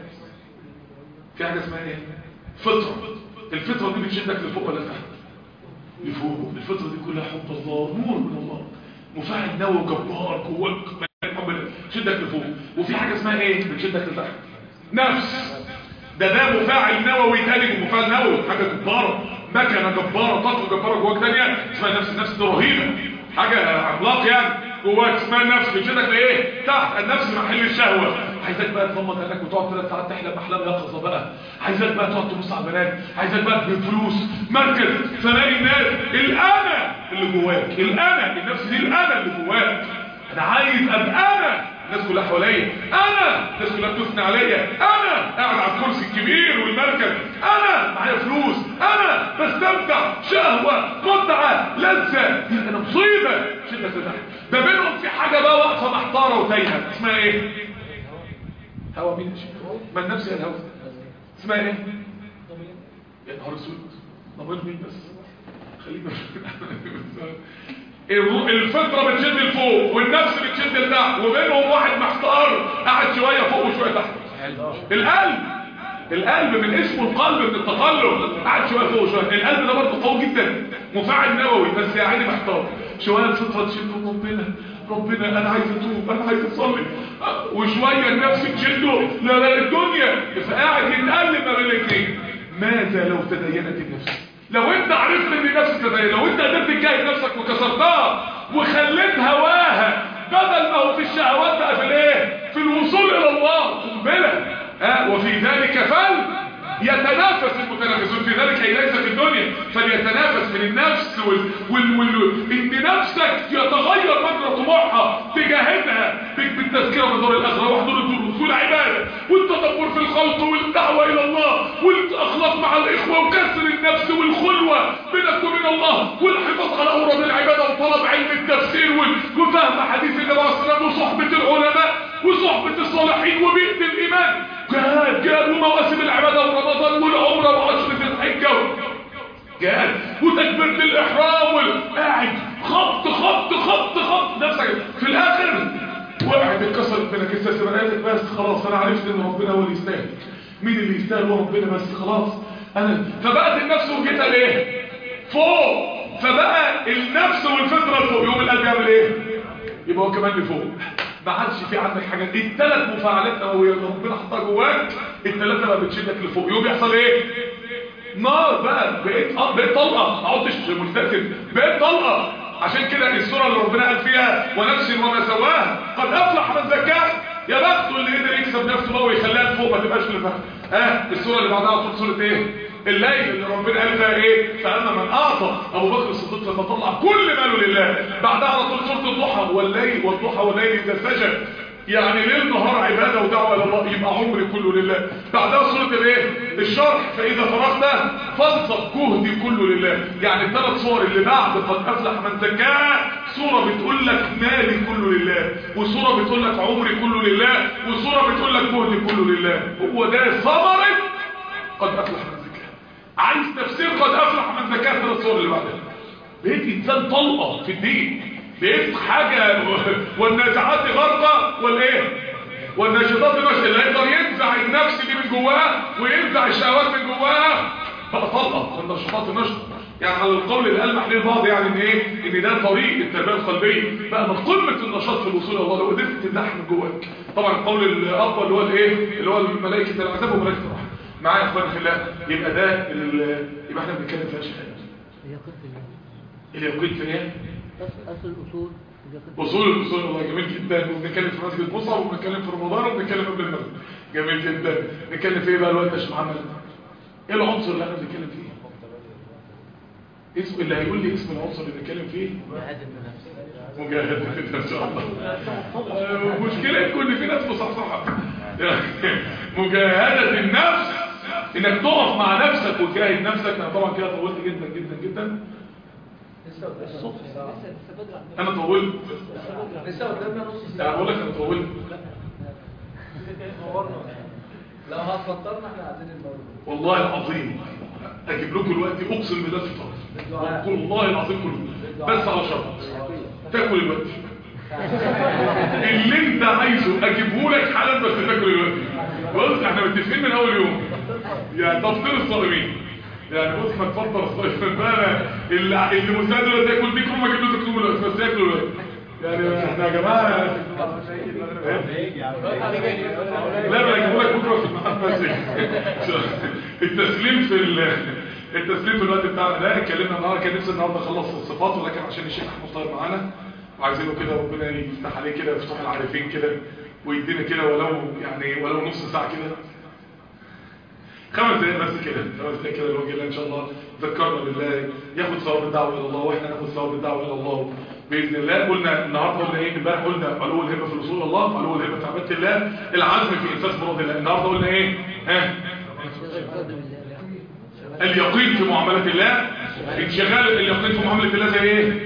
في حاجه اسمها ايه؟ فطره. الفطره دي بتشدك لفوق ولا لتحت؟ لفوق. الفطره دي كلها حب الله، نور من الله، مفاعل نووي جبار جواك بتشدك لفوق. وفي حاجه اسمها ايه؟ بتشدك لتحت. نفس. ده مفاعل نووي تاني، مفاعل نووي حاجه جباره، مكنه جباره، طاقه جباره جواك ثانيه اسمها نفس. النفس دي رهيبه، حاجه عملاق يعني جواك اسمها نفس. بتشدك لايه؟ تحت. النفس محل الشهوه. عايزك بقى تغمض عينك وتقعد 3 ساعات تحلم احلام يقظه بقى. عايزك بقى تقعد تبص على البنات، عايزك بقى تجيب فلوس، مركز، ثناء الناس. الانا اللي جواك، الانا، النفس دي الانا اللي جواك. انا عايز ابقى انا. الناس كلها حواليا، انا الناس كلها بتثني عليا، انا قاعد على الكرسي الكبير والمركز، انا معايا فلوس، انا بستمتع، شهوه، متعه، لذه. دي انا مصيبه. شدك لتحت. ده بينهم في حاجه بقى واقفه محتاره وتايهه اسمها ايه؟ هوا. مين؟ ما النفس هي الهوا. اسمها ايه؟ يا نهار اسود. ضمير مين بس؟ خلينا الفطره بتشد لفوق والنفس بتشد لتحت، وبينهم واحد محتار قاعد شويه فوق وشويه تحت. القلب من اسمه القلب من التقلب، قاعد شويه فوق وشويه. القلب ده برضه قوي جدا، مفاعل نووي، بس يا عيني محتار. شويه الفطره تشد ربنا انا عايز اتوب، انا عايز اصلي، وشويه النفس تشده لا الدنيا. فقاعد يتقلب ما بين الاثنين. ماذا لو تدينت النفس؟ لو انت عرفت ان النفس تدين، لو انت قدرت تجاهد نفسك وكسرتها وخليت هواها بدل ما هو في الشهوات بقى في الايه؟ في الوصول الى الله قنبله. وفي ذلك يتنافس المتنافسون. في ذلك هي ليس في الدنيا، فليتنافس من النفس ان نفسك يتغير مجرى طموحها، تجاهدها بالتذكره بدار الاخره وحضور الدروس والعباده والتدبر في الخلق والدعوه الى الله والاخلاق مع الاخوه وكسر النفس والخلوه بينك وبين الله والحفاظ على اوراد العباده وطلب علم التفسير وفهم حديث النبي صلى الله عليه وسلم وصحبه العلماء وصحبه الصالحين وبيئه الايمان. جهاد ومواسم العباده ورمضان والعمره وعشره الحجه جهاد وتكبيره الاحرام وقاعد خط نفسك في الاخر وقعد اتكسرت منك السلسله. بس خلاص انا عرفت ان ربنا هو اللي يستاهل. مين اللي يستاهل؟ هو ربنا بس. خلاص انا. فبقت النفس وجهتها لايه؟ فوق. فبقى النفس والفطره لفوق. يوم القلب يعمل ايه؟ يبقى هو كمان لفوق. ما عادش في عندك حاجه. الثلاث مفاعلات نوويه اللي ربنا حطها جواك الثلاثه بقى بتشدك لفوق. يوم يحصل ايه؟ نار بقى. بقيت طلقه. ما عدتش مستسلم، بقيت طلقه. عشان كده السوره اللي ربنا قال فيها ونفس وما سواها قد افلح من زكاها. يا بخته اللي قدر يكسب نفسه بقى ويخليها لفوق ما تبقاش لفوق. السوره اللي بعدها على سوره ايه؟ الليل اللي ربنا قال فيها ايه؟ فاما من اعطى. ابو بكر الصديق لما طلع كل ماله لله. بعدها على طول سوره الضحى والليل اذا سجى. يعني ليل نهار عباده ودعوه الى الله، يبقى عمري كله لله. بعدها سوره الايه؟ الشرح فاذا فرغت فانصب جهدي كله لله. يعني الثلاث صور اللي بعد قد افلح من زكاها، سوره بتقول لك مالي كله لله، وسوره بتقول لك عمري كله لله، وسوره بتقول لك جهدي كله لله. هو ده ثمره قد افلح من زكاها. عايز تفسير قد افلح من زكاها الثلاث صور اللي بعدها. بقيت انسان طلقه في الدين، بقيت حاجه. والنازعات غرقه والايه؟ والناشطات نشط. اللي يقدر ينزع النفس دي من جواها وينزع الشهوات من جواها بقى طلقه. والناشطات نشط. يعني على القول اللي ألمح ليه البعض يعني ان ايه، ان ده طريق التربيه القلبيه بقى من قمه النشاط في الوصول الى الله لو قدرت تمنحها من جواك. طبعا القول الاقوى اللي هو الايه، اللي هو الملائكه العذاب وملائكه الرحمه. معايا يا اخواني في الله؟ يبقى ده يبقى احنا بنتكلم في اشياء اليقين في ايه؟ اصل الاصول اصول والله جميل جدا. وبنتكلم في مسجد مصعب وبنتكلم في رمضان وبنتكلم قبل المغرب. جميل جدا. نتكلم في ايه بقى الوقت يا شيخ محمد؟ ايه العنصر اللي احنا بنتكلم فيه؟ اسم اللي هيقول لي اسم العنصر اللي بنتكلم فيه؟ مجاهد كده ان شاء الله. مشكلتكم ان في ناس مصحصحه. مجاهده النفس، انك تقف مع نفسك وتجاهد نفسك. انا طبعا كده طولت جدا جدا جدا. انا طولت لسه قدامنا نص انا ساعه. بقول لك انا طولت لو هتفطرنا احنا عايزين الموضوع والله العظيم. اجيب لكم دلوقتي اقسم بالله فطار والله العظيم كله، بس على شرط تاكل دلوقتي. اللي انت عايزه اجيبه لك حالا، بس تاكل دلوقتي. بص احنا متفقين من اول يوم يعني تفطير الصائمين. يعني بص ما تفطر الصائمين بقى، اللي مساعد دلوقتي ياكل بيكم ما اجيب له تكتبوا دلوقتي، بس ياكلوا دلوقتي. يعني احنا يا جماعه لا بقى اجيبه لك بكره في المحل. التسليم في الوقت بتاعنا ده. اتكلمنا النهارده، كان نفسي النهارده اخلص الصفات، ولكن عشان الشيخ احمد طاهر معانا وعايزينه كده ربنا يفتح عليه كده ويفتح العارفين كده ويدينا كده ولو نص ساعه كده، 5 دقايق بس كده، 5 دقايق كده لوجه الله ان شاء الله. ذكرنا بالله ياخد ثواب الدعوه الى الله، واحنا ناخد ثواب الدعوه الى الله باذن الله. قلنا النهارده قلنا ايه؟ امبارح قلنا علو الهمه في الوصول الى الله، علو الهمه في عباده الله، العزم في انفاذ مراد الله. النهارده قلنا ايه؟ اليقين في معامله الله، انشغال اليقين في معامله الله زي ايه؟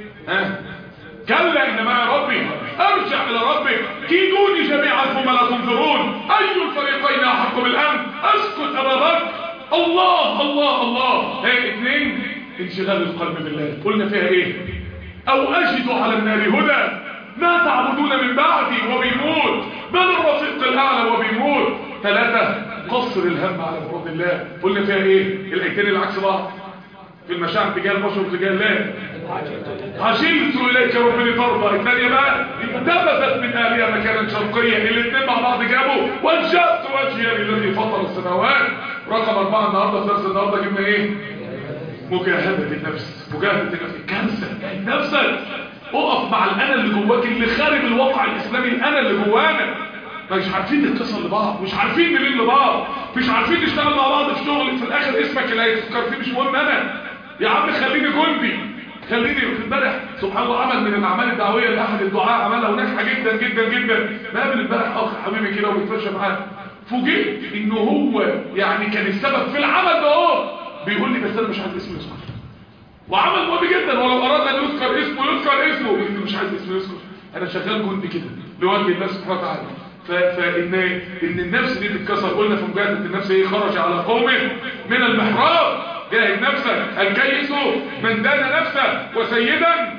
كلا ان معي ربي ارجع الى ربك كيدوني جميعا ثم لا تنظرون اي الفريقين احق بالامن اسكت ابا بكر. الله الله الله. هي 2 انشغال القلب بالله. قلنا فيها ايه؟ او اجد على النار هدى ما تعبدون من بعدي وبيموت، بل الرفيق الاعلى وبيموت. 3 قصر الهم على مراد الله. قلنا فيها ايه؟ الايتين العكس بعض في المشاعر تجاه البشر وتجاه الله. عجلت اليك ربني طربا. الثانيه بقى انتبذت من اهلها مكانا شرقيا. الاثنين مع بعض جابوا وجهت وجهي للذي فطر السماوات. رقم 4 النهارده في درس النهارده جبنا ايه؟ مجاهده النفس. مجاهده النفس الكنسه. جاهد نفسك، اقف مع الانا اللي جواك اللي خارج الواقع الاسلامي. الانا اللي جوانا مش عارفين نتصل لبعض، مش عارفين نميل لبعض، مش عارفين نشتغل مع بعض في شغل. في الاخر اسمك اللي هيفكر فيه مش مهم. انا يا عم خليني جندي، خليني. امبارح سبحان الله عمل من الاعمال الدعويه اللي احد الدعاء عملها وناجحه جدا جدا جدا. بقابل امبارح اخ حبيبي كده وبيتمشى معاه، فوجئت انه هو يعني كان السبب في العمل ده. اهو بيقول لي بس انا مش عايز اسمه يذكر، وعمل مهم جدا. ولو اراد ان يذكر اسمه يذكر اسمه، مش عايز اسمه يذكر. انا شغال جندي كده لوجه الله سبحانه وتعالى. فان النفس دي تتكسر. قلنا في مجاهده النفس ايه؟ خرج على قوم من المحراب. جاهد نفسك. الكيس من دان نفسه وسيدا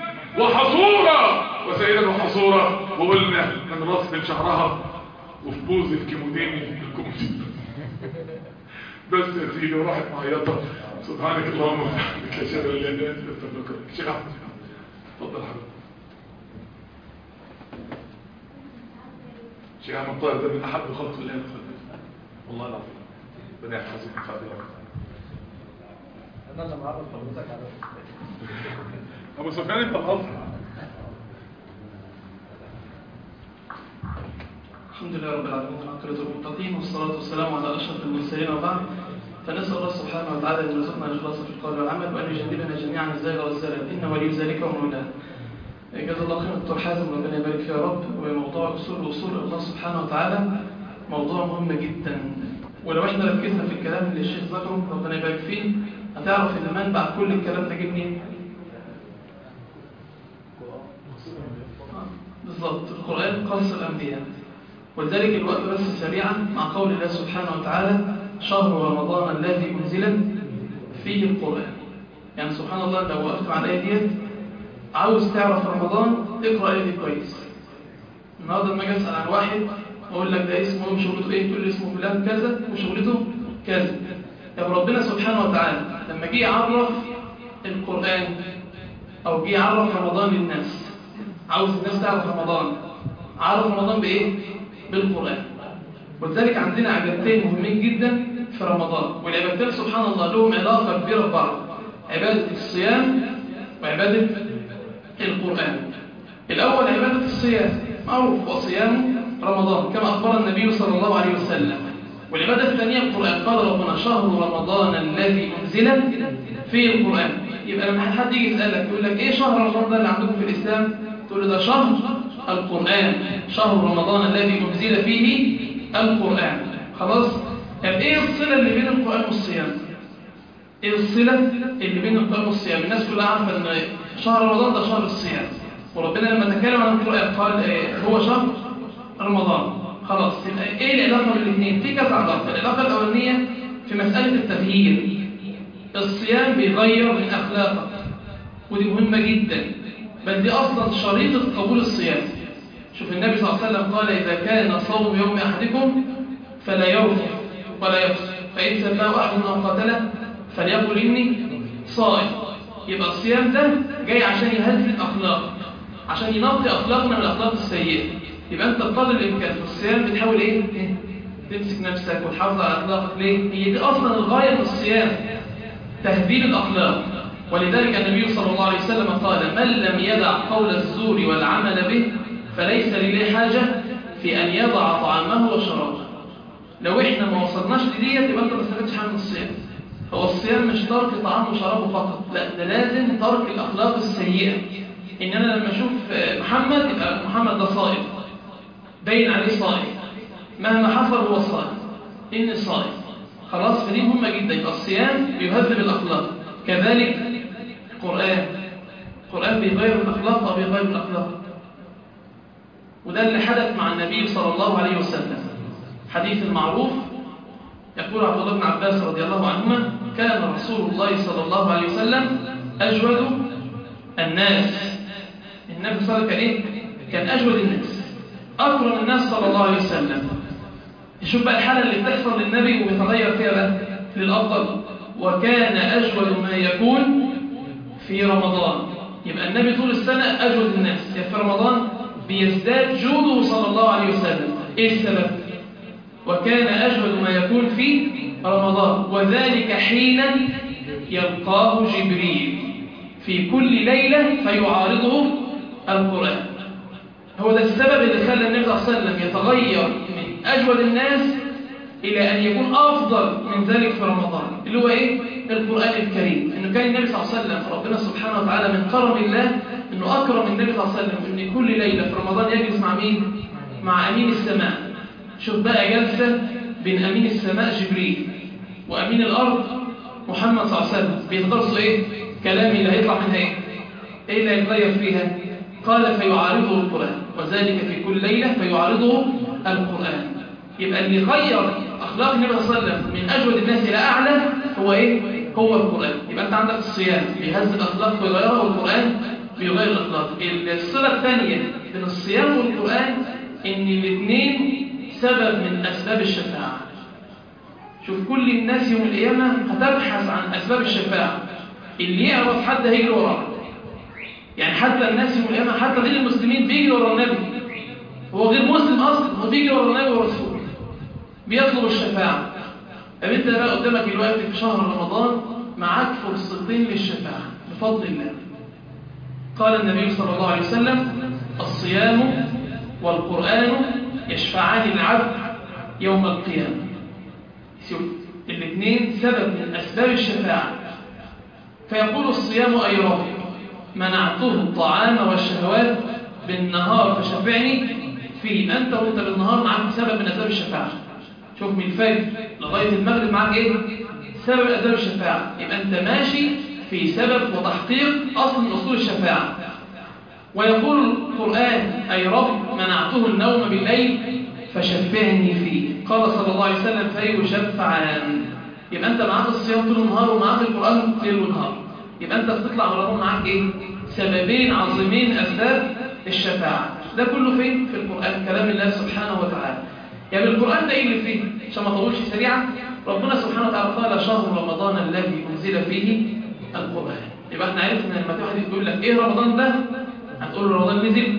وحصورا. وقلنا من راس من شعرها وفي بوز الكيموديني بس يا سيدي وراحت معيطه. سبحانك اللهم وبحمدك اشهد ان لا اله الا انت استغفرك واتوب اليك. شيخ احمد اتفضل حضرتك. شيخ احمد طاهر ده من احب خلق الله والله العظيم. ربنا يحفظك ويحفظك. انا اللي معرض حضرتك على ابو سفيان انت الأصل. الحمد لله رب العالمين والعاقبة للمتقين والصلاة والسلام على أشرف المرسلين وبعد. فنسأل الله سبحانه وتعالى أن يرزقنا الإخلاص في القول والعمل وأن يجنبنا جميعا الزيغ والزلل إنه ولي ذلك ومولاه. جزا الله خير دكتور حازم ربنا يبارك فيه يا رب. وموضوع الوصول إلى الله سبحانه وتعالى موضوع مهم جدا، ولو احنا ركزنا في الكلام اللي الشيخ ذكره ربنا يبارك فيه هتعرف ان منبع كل الكلام ده جه منين؟ بالظبط القرآن قصص الأنبياء. ولذلك الوقت بس سريعا مع قول الله سبحانه وتعالى شهر رمضان الذي أنزل فيه القرآن. يعني سبحان الله لو وقفت مع الآية ديت عاوز تعرف رمضان اقرأ الآية دي كويس. النهارده لما اجي اسال عن واحد اقول لك ده اسمه وشغلته ايه، تقول لي اسمه فلان كذا وشغلته كذا. طب ربنا سبحانه وتعالى لما جه يعرف القرآن أو جه يعرف رمضان للناس، عاوز الناس تعرف رمضان، عرف رمضان بإيه؟ بالقرآن. ولذلك عندنا عبادتين مهمين جدا في رمضان، والعبادتين سبحان الله لهم علاقة كبيرة ببعض، عبادة الصيام وعبادة القرآن. الأول عبادة الصيام معروف، وصيام رمضان كما أخبر النبي صلى الله عليه وسلم. والعبادة الثانية القرآن، قال ربنا شهر رمضان الذي أنزل فيه القرآن. يبقى لما حد يجي يسألك يقول لك إيه شهر رمضان ده اللي عندكم في الإسلام؟ تقول له ده شهر القرآن، شهر رمضان الذي أنزل فيه القرآن. خلاص؟ طب إيه الصلة اللي بين القرآن والصيام؟ إيه الصلة اللي بين القرآن والصيام؟ الناس كلها عارفة إن شهر رمضان ده شهر الصيام، وربنا لما تكلم عن القرآن قال هو شهر رمضان. خلاص، يبقى إيه العلاقة بين الاثنين؟ في كذا علاقة. العلاقة الأولانية في مسألة التغيير. الصيام بيغير من أخلاقك، ودي مهمة جدا، بل دي أصلا شريطة قبول الصيام. شوف النبي صلى الله عليه وسلم قال إذا كان صوم يوم أحدكم فلا يرفث ولا يفسق، فإن سباه أحد أو قتله فليقل إني صائم. يبقى الصيام ده جاي عشان يهذب الأخلاق، عشان ينقي أخلاقنا من الأخلاق السيئة. يبقى أنت بقدر الإمكان في الصيام بتحاول إيه؟ تمسك نفسك وتحافظ على أخلاقك. ليه؟ هي دي أصلا الغاية من الصيام، تهذيب الأخلاق. ولذلك النبي صلى الله عليه وسلم قال من لم يدع قول الزور والعمل به فليس لله حاجة في أن يضع طعامه وشرابه. لو إحنا ما وصلناش لديت يبقى أنت ما استفدتش حاجة من الصيام. هو الصيام مش ترك طعام وشرابه فقط، لا، ده لازم ترك الأخلاق السيئة. إن أنا لما أشوف محمد يبقى محمد ده صائم، باين عليه صائم، مهما حصل هو صائم، إني صائم. خلاص، فدي مهمة جدا. يبقى الصيام بيهذب الأخلاق. كذلك القرآن بيغير الأخلاق أو بيغير الأخلاق، وده اللي حدث مع النبي صلى الله عليه وسلم. حديث المعروف يقول عبد الله بن عباس رضي الله عنهما كان رسول الله صلى الله عليه وسلم أجود الناس. النبي صلى الله عليه وسلم كان إيه؟ كان أجود الناس، أكرم الناس صلى الله عليه وسلم. شوف بقى الحالة اللي بتحصل للنبي وبيتغير فيها بقى للأفضل. وكان أجود ما يكون في رمضان. يبقى النبي طول السنة أجود الناس، في رمضان بيزداد جوده صلى الله عليه وسلم. إيه السبب؟ وكان أجود ما يكون في رمضان، وذلك حين يلقاه جبريل في كل ليلة فيعارضه القرآن. هو ده السبب اللي خلى النبي صلى الله عليه وسلم يتغير من أجود الناس إلى أن يكون أفضل من ذلك في رمضان، اللي هو إيه؟ القرآن الكريم. إنه كان النبي صلى الله عليه وسلم ربنا سبحانه وتعالى من كرم الله إنه أكرم النبي صلى الله عليه وسلم إن كل ليلة في رمضان يجلس مع مين؟ مع أمين السماء. شوف بقى جلسة بين أمين السماء جبريل وأمين الأرض محمد صلى الله عليه وسلم، بيتدرسوا إيه؟ كلام اللي هيطلع منها إيه؟ إيه اللي هيتغير فيها؟ قال فيعارضه القرآن، وذلك في كل ليلة فيعارضه القرآن. يبقى اللي غير أخلاق النبي صلى الله عليه وسلم من أجود الناس إلى أعلى هو إيه؟ هو القرآن. يبقى أنت عندك الصيام بيهز الأخلاق ويغيرها، والقرآن بيغير الأخلاق. الصلة الثانية بين الصيام والقرآن إن الاثنين سبب من أسباب الشفاعة. شوف كل الناس يوم القيامة هتبحث عن أسباب الشفاعة، اللي يعرف حد هيجري وراه. يعني حتى الناس يوم القيامة حتى غير المسلمين بيجري ورا النبي، هو غير مسلم أصلا هو بيجري ورا النبي ورسوله بيطلب الشفاعة. طب أنت بقى قدامك الوقت في شهر رمضان معاك فرصتين للشفاعة بفضل الله. قال النبي صلى الله عليه وسلم الصيام والقرآن يشفعان العبد يوم القيامة. شوف الاثنين سبب من أسباب الشفاعة. فيقول الصيام أي رب منعته الطعام والشهوات بالنهار فشفعني فيه. أنت وأنت بالنهار معاك سبب من أسباب الشفاعة. شوف من الفجر لغاية المغرب معاك إيه؟ سبب أسباب الشفاعة. يبقى أنت ماشي في سبب وتحقيق أصل من أصول الشفاعة. ويقول القرآن أي رب منعته النوم بالليل فشفعني فيه. قال صلى الله عليه وسلم فيشفعان. يبقى أنت معاك الصيام طول النهار ومعاك القرآن ليل ونهار. يبقى أنت بتطلع رمضان معاك إيه؟ سببين عظيمين أسباب الشفاعة. ده كله فين؟ في القرآن، كلام الله سبحانه وتعالى. يعني القرآن ده إيه اللي فيه؟ عشان ما أطولش سريعا، ربنا سبحانه وتعالى قال شهر رمضان الذي أنزل فيه القرآن. يبقى احنا عرفنا ان لما واحد يقول لك ايه رمضان ده هتقول له رمضان نزل.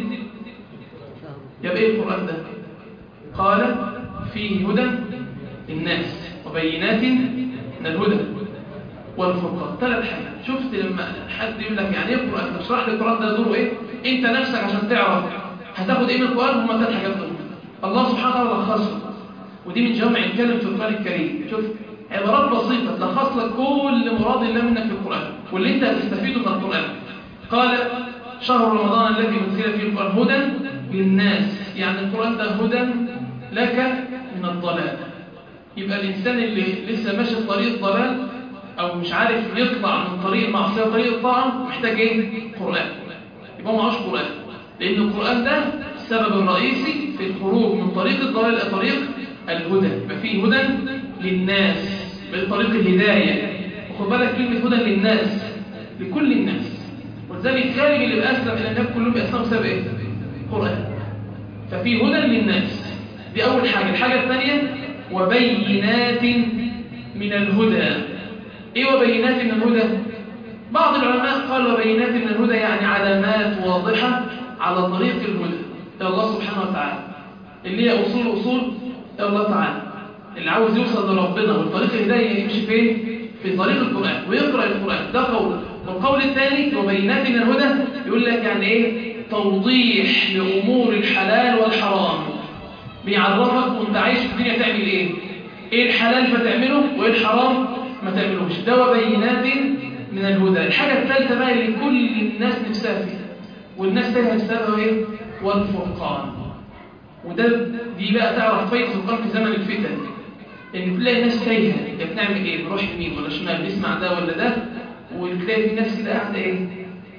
يبقى ايه القرآن ده؟ قال فيه هدى للناس وبينات من الهدى والفرقان. 3 حاجات. شفت لما حد يقول لك يعني ايه القرآن؟ تشرح لي القرآن ده دوره ايه؟ انت نفسك عشان تعرف هتاخد ايه من القرآن. هم 3 حاجات دول الله سبحانه وتعالى لخصهم، ودي من جوامع الكلم في القرآن الكريم. شوف عبارات بسيطة تلخص لك كل مراد الله منك في القرآن واللي انت هتستفيده من القرآن. قال شهر رمضان الذي أنزل فيه القرآن هدى للناس، يعني القرآن ده هدى لك من الضلال. يبقى الإنسان اللي لسه ماشي في طريق الضلال أو مش عارف يطلع من طريق المعصية وطريق الطاعة محتاج إيه؟ قرآن. يبقى ما معهوش قرآن، لأن القرآن ده السبب الرئيسي في الخروج من طريق الضلال إلى طريق الهدى. يبقى فيه هدى للناس بطريق الهداية. وخد بالك كلمة هدى للناس لكل الناس، ولذلك خارج اللي بأسلم إلى الناس كلهم بأسلم بسبب إيه؟ قرآن. ففي هدى للناس، دي أول حاجة. الحاجة الثانية وبينات من الهدى. إيه وبينات من الهدى؟ بعض العلماء قال وبينات من الهدى يعني علامات واضحة على طريق الهدى إلى الله سبحانه وتعالى، اللي هي أصول إلى الله تعالى. اللي عاوز يوصل لربنا والطريق الهداية يمشي فين؟ في طريق القرآن ويقرأ القرآن. ده قول. والقول الثاني وبينات من الهدى يقول لك يعني إيه؟ توضيح لأمور الحلال والحرام، بيعرفك وانت عايش في الدنيا تعمل إيه؟ إيه الحلال فتعمله وإيه الحرام ما تعملوش. ده وبينات من الهدى. الحاجة الثالثة بقى اللي كل الناس نفسها فيها والناس تايهة بسببها إيه؟ والفرقان. وده دي بقى تعرف فايدة الفرقان في زمن الفتن، ان تلاقي ناس تايهه يا بنعمل ايه؟ بنروح يمين ولا شمال، بنسمع ده ولا ده، وتلاقي في ناس كده قاعده ايه؟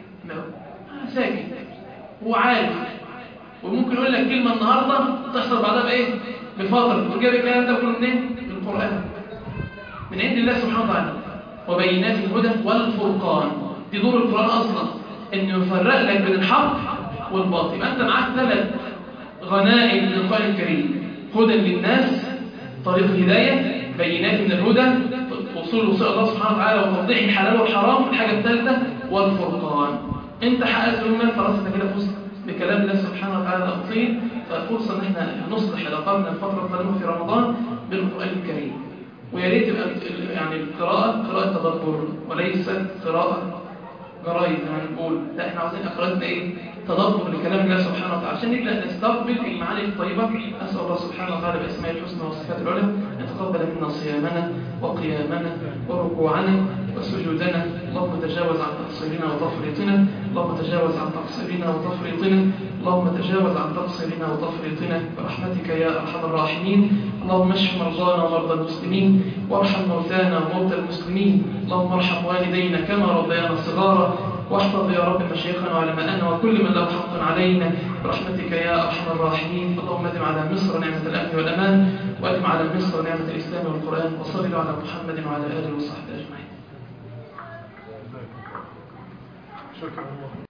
ساكت وعارف، وممكن يقول لك كلمه النهارده تحصل بعدها بايه؟ بفتره. وجاب الكلام ده كله منين؟ من القران، من عند الله سبحانه وتعالى. وبينات الهدى والفرقان. دي دور القران اصلا، انه يفرق لك بين الحق والباطل. يبقى انت معاك 3 غنائم من القران الكريم: هدى للناس، طريق الهداية، بينات من الهدى، وصول الله سبحانه وتعالى وتوضيح الحلال والحرام. الحاجة الثالثة والفرقان. انت حققت المال خلاص، انت كده فزت بكلام الله سبحانه وتعالى الأصيل. ففرصة ان احنا نصلح علاقاتنا الفترة القادمة في رمضان بالقرآن الكريم. ويا ريت تبقى يعني قراءة تدبر وليست قراءة جرايد زي ما بنقول. لا، احنا عاوزين قراءتنا ايه؟ تدبر لكلام الله سبحانه وتعالى عشان نبدأ نستقبل المعاني الطيبة. أسأل الله سبحانه وتعالى بأسماء الحسنى والصفات العلى أن يتقبل منا صيامنا وقيامنا وركوعنا وسجودنا. اللهم تجاوز عن تقصيرنا وتفريطنا، اللهم تجاوز عن تقصيرنا وتفريطنا، اللهم تجاوز عن تقصيرنا وتفريطنا برحمتك يا أرحم الراحمين. اللهم اشف مرضانا ومرضى المسلمين، وارحم موتانا وموتى المسلمين. اللهم ارحم والدينا كما ربيانا صغارا، واحفظ يا رب مشايخنا وعلماءنا وكل من له حق علينا برحمتك يا أرحم الراحمين. اللهم ادم على مصر نعمة الأمن والأمان، وادم على مصر نعمة الإسلام والقرآن، وصل على محمد وعلى آله وصحبه أجمعين. شكرا.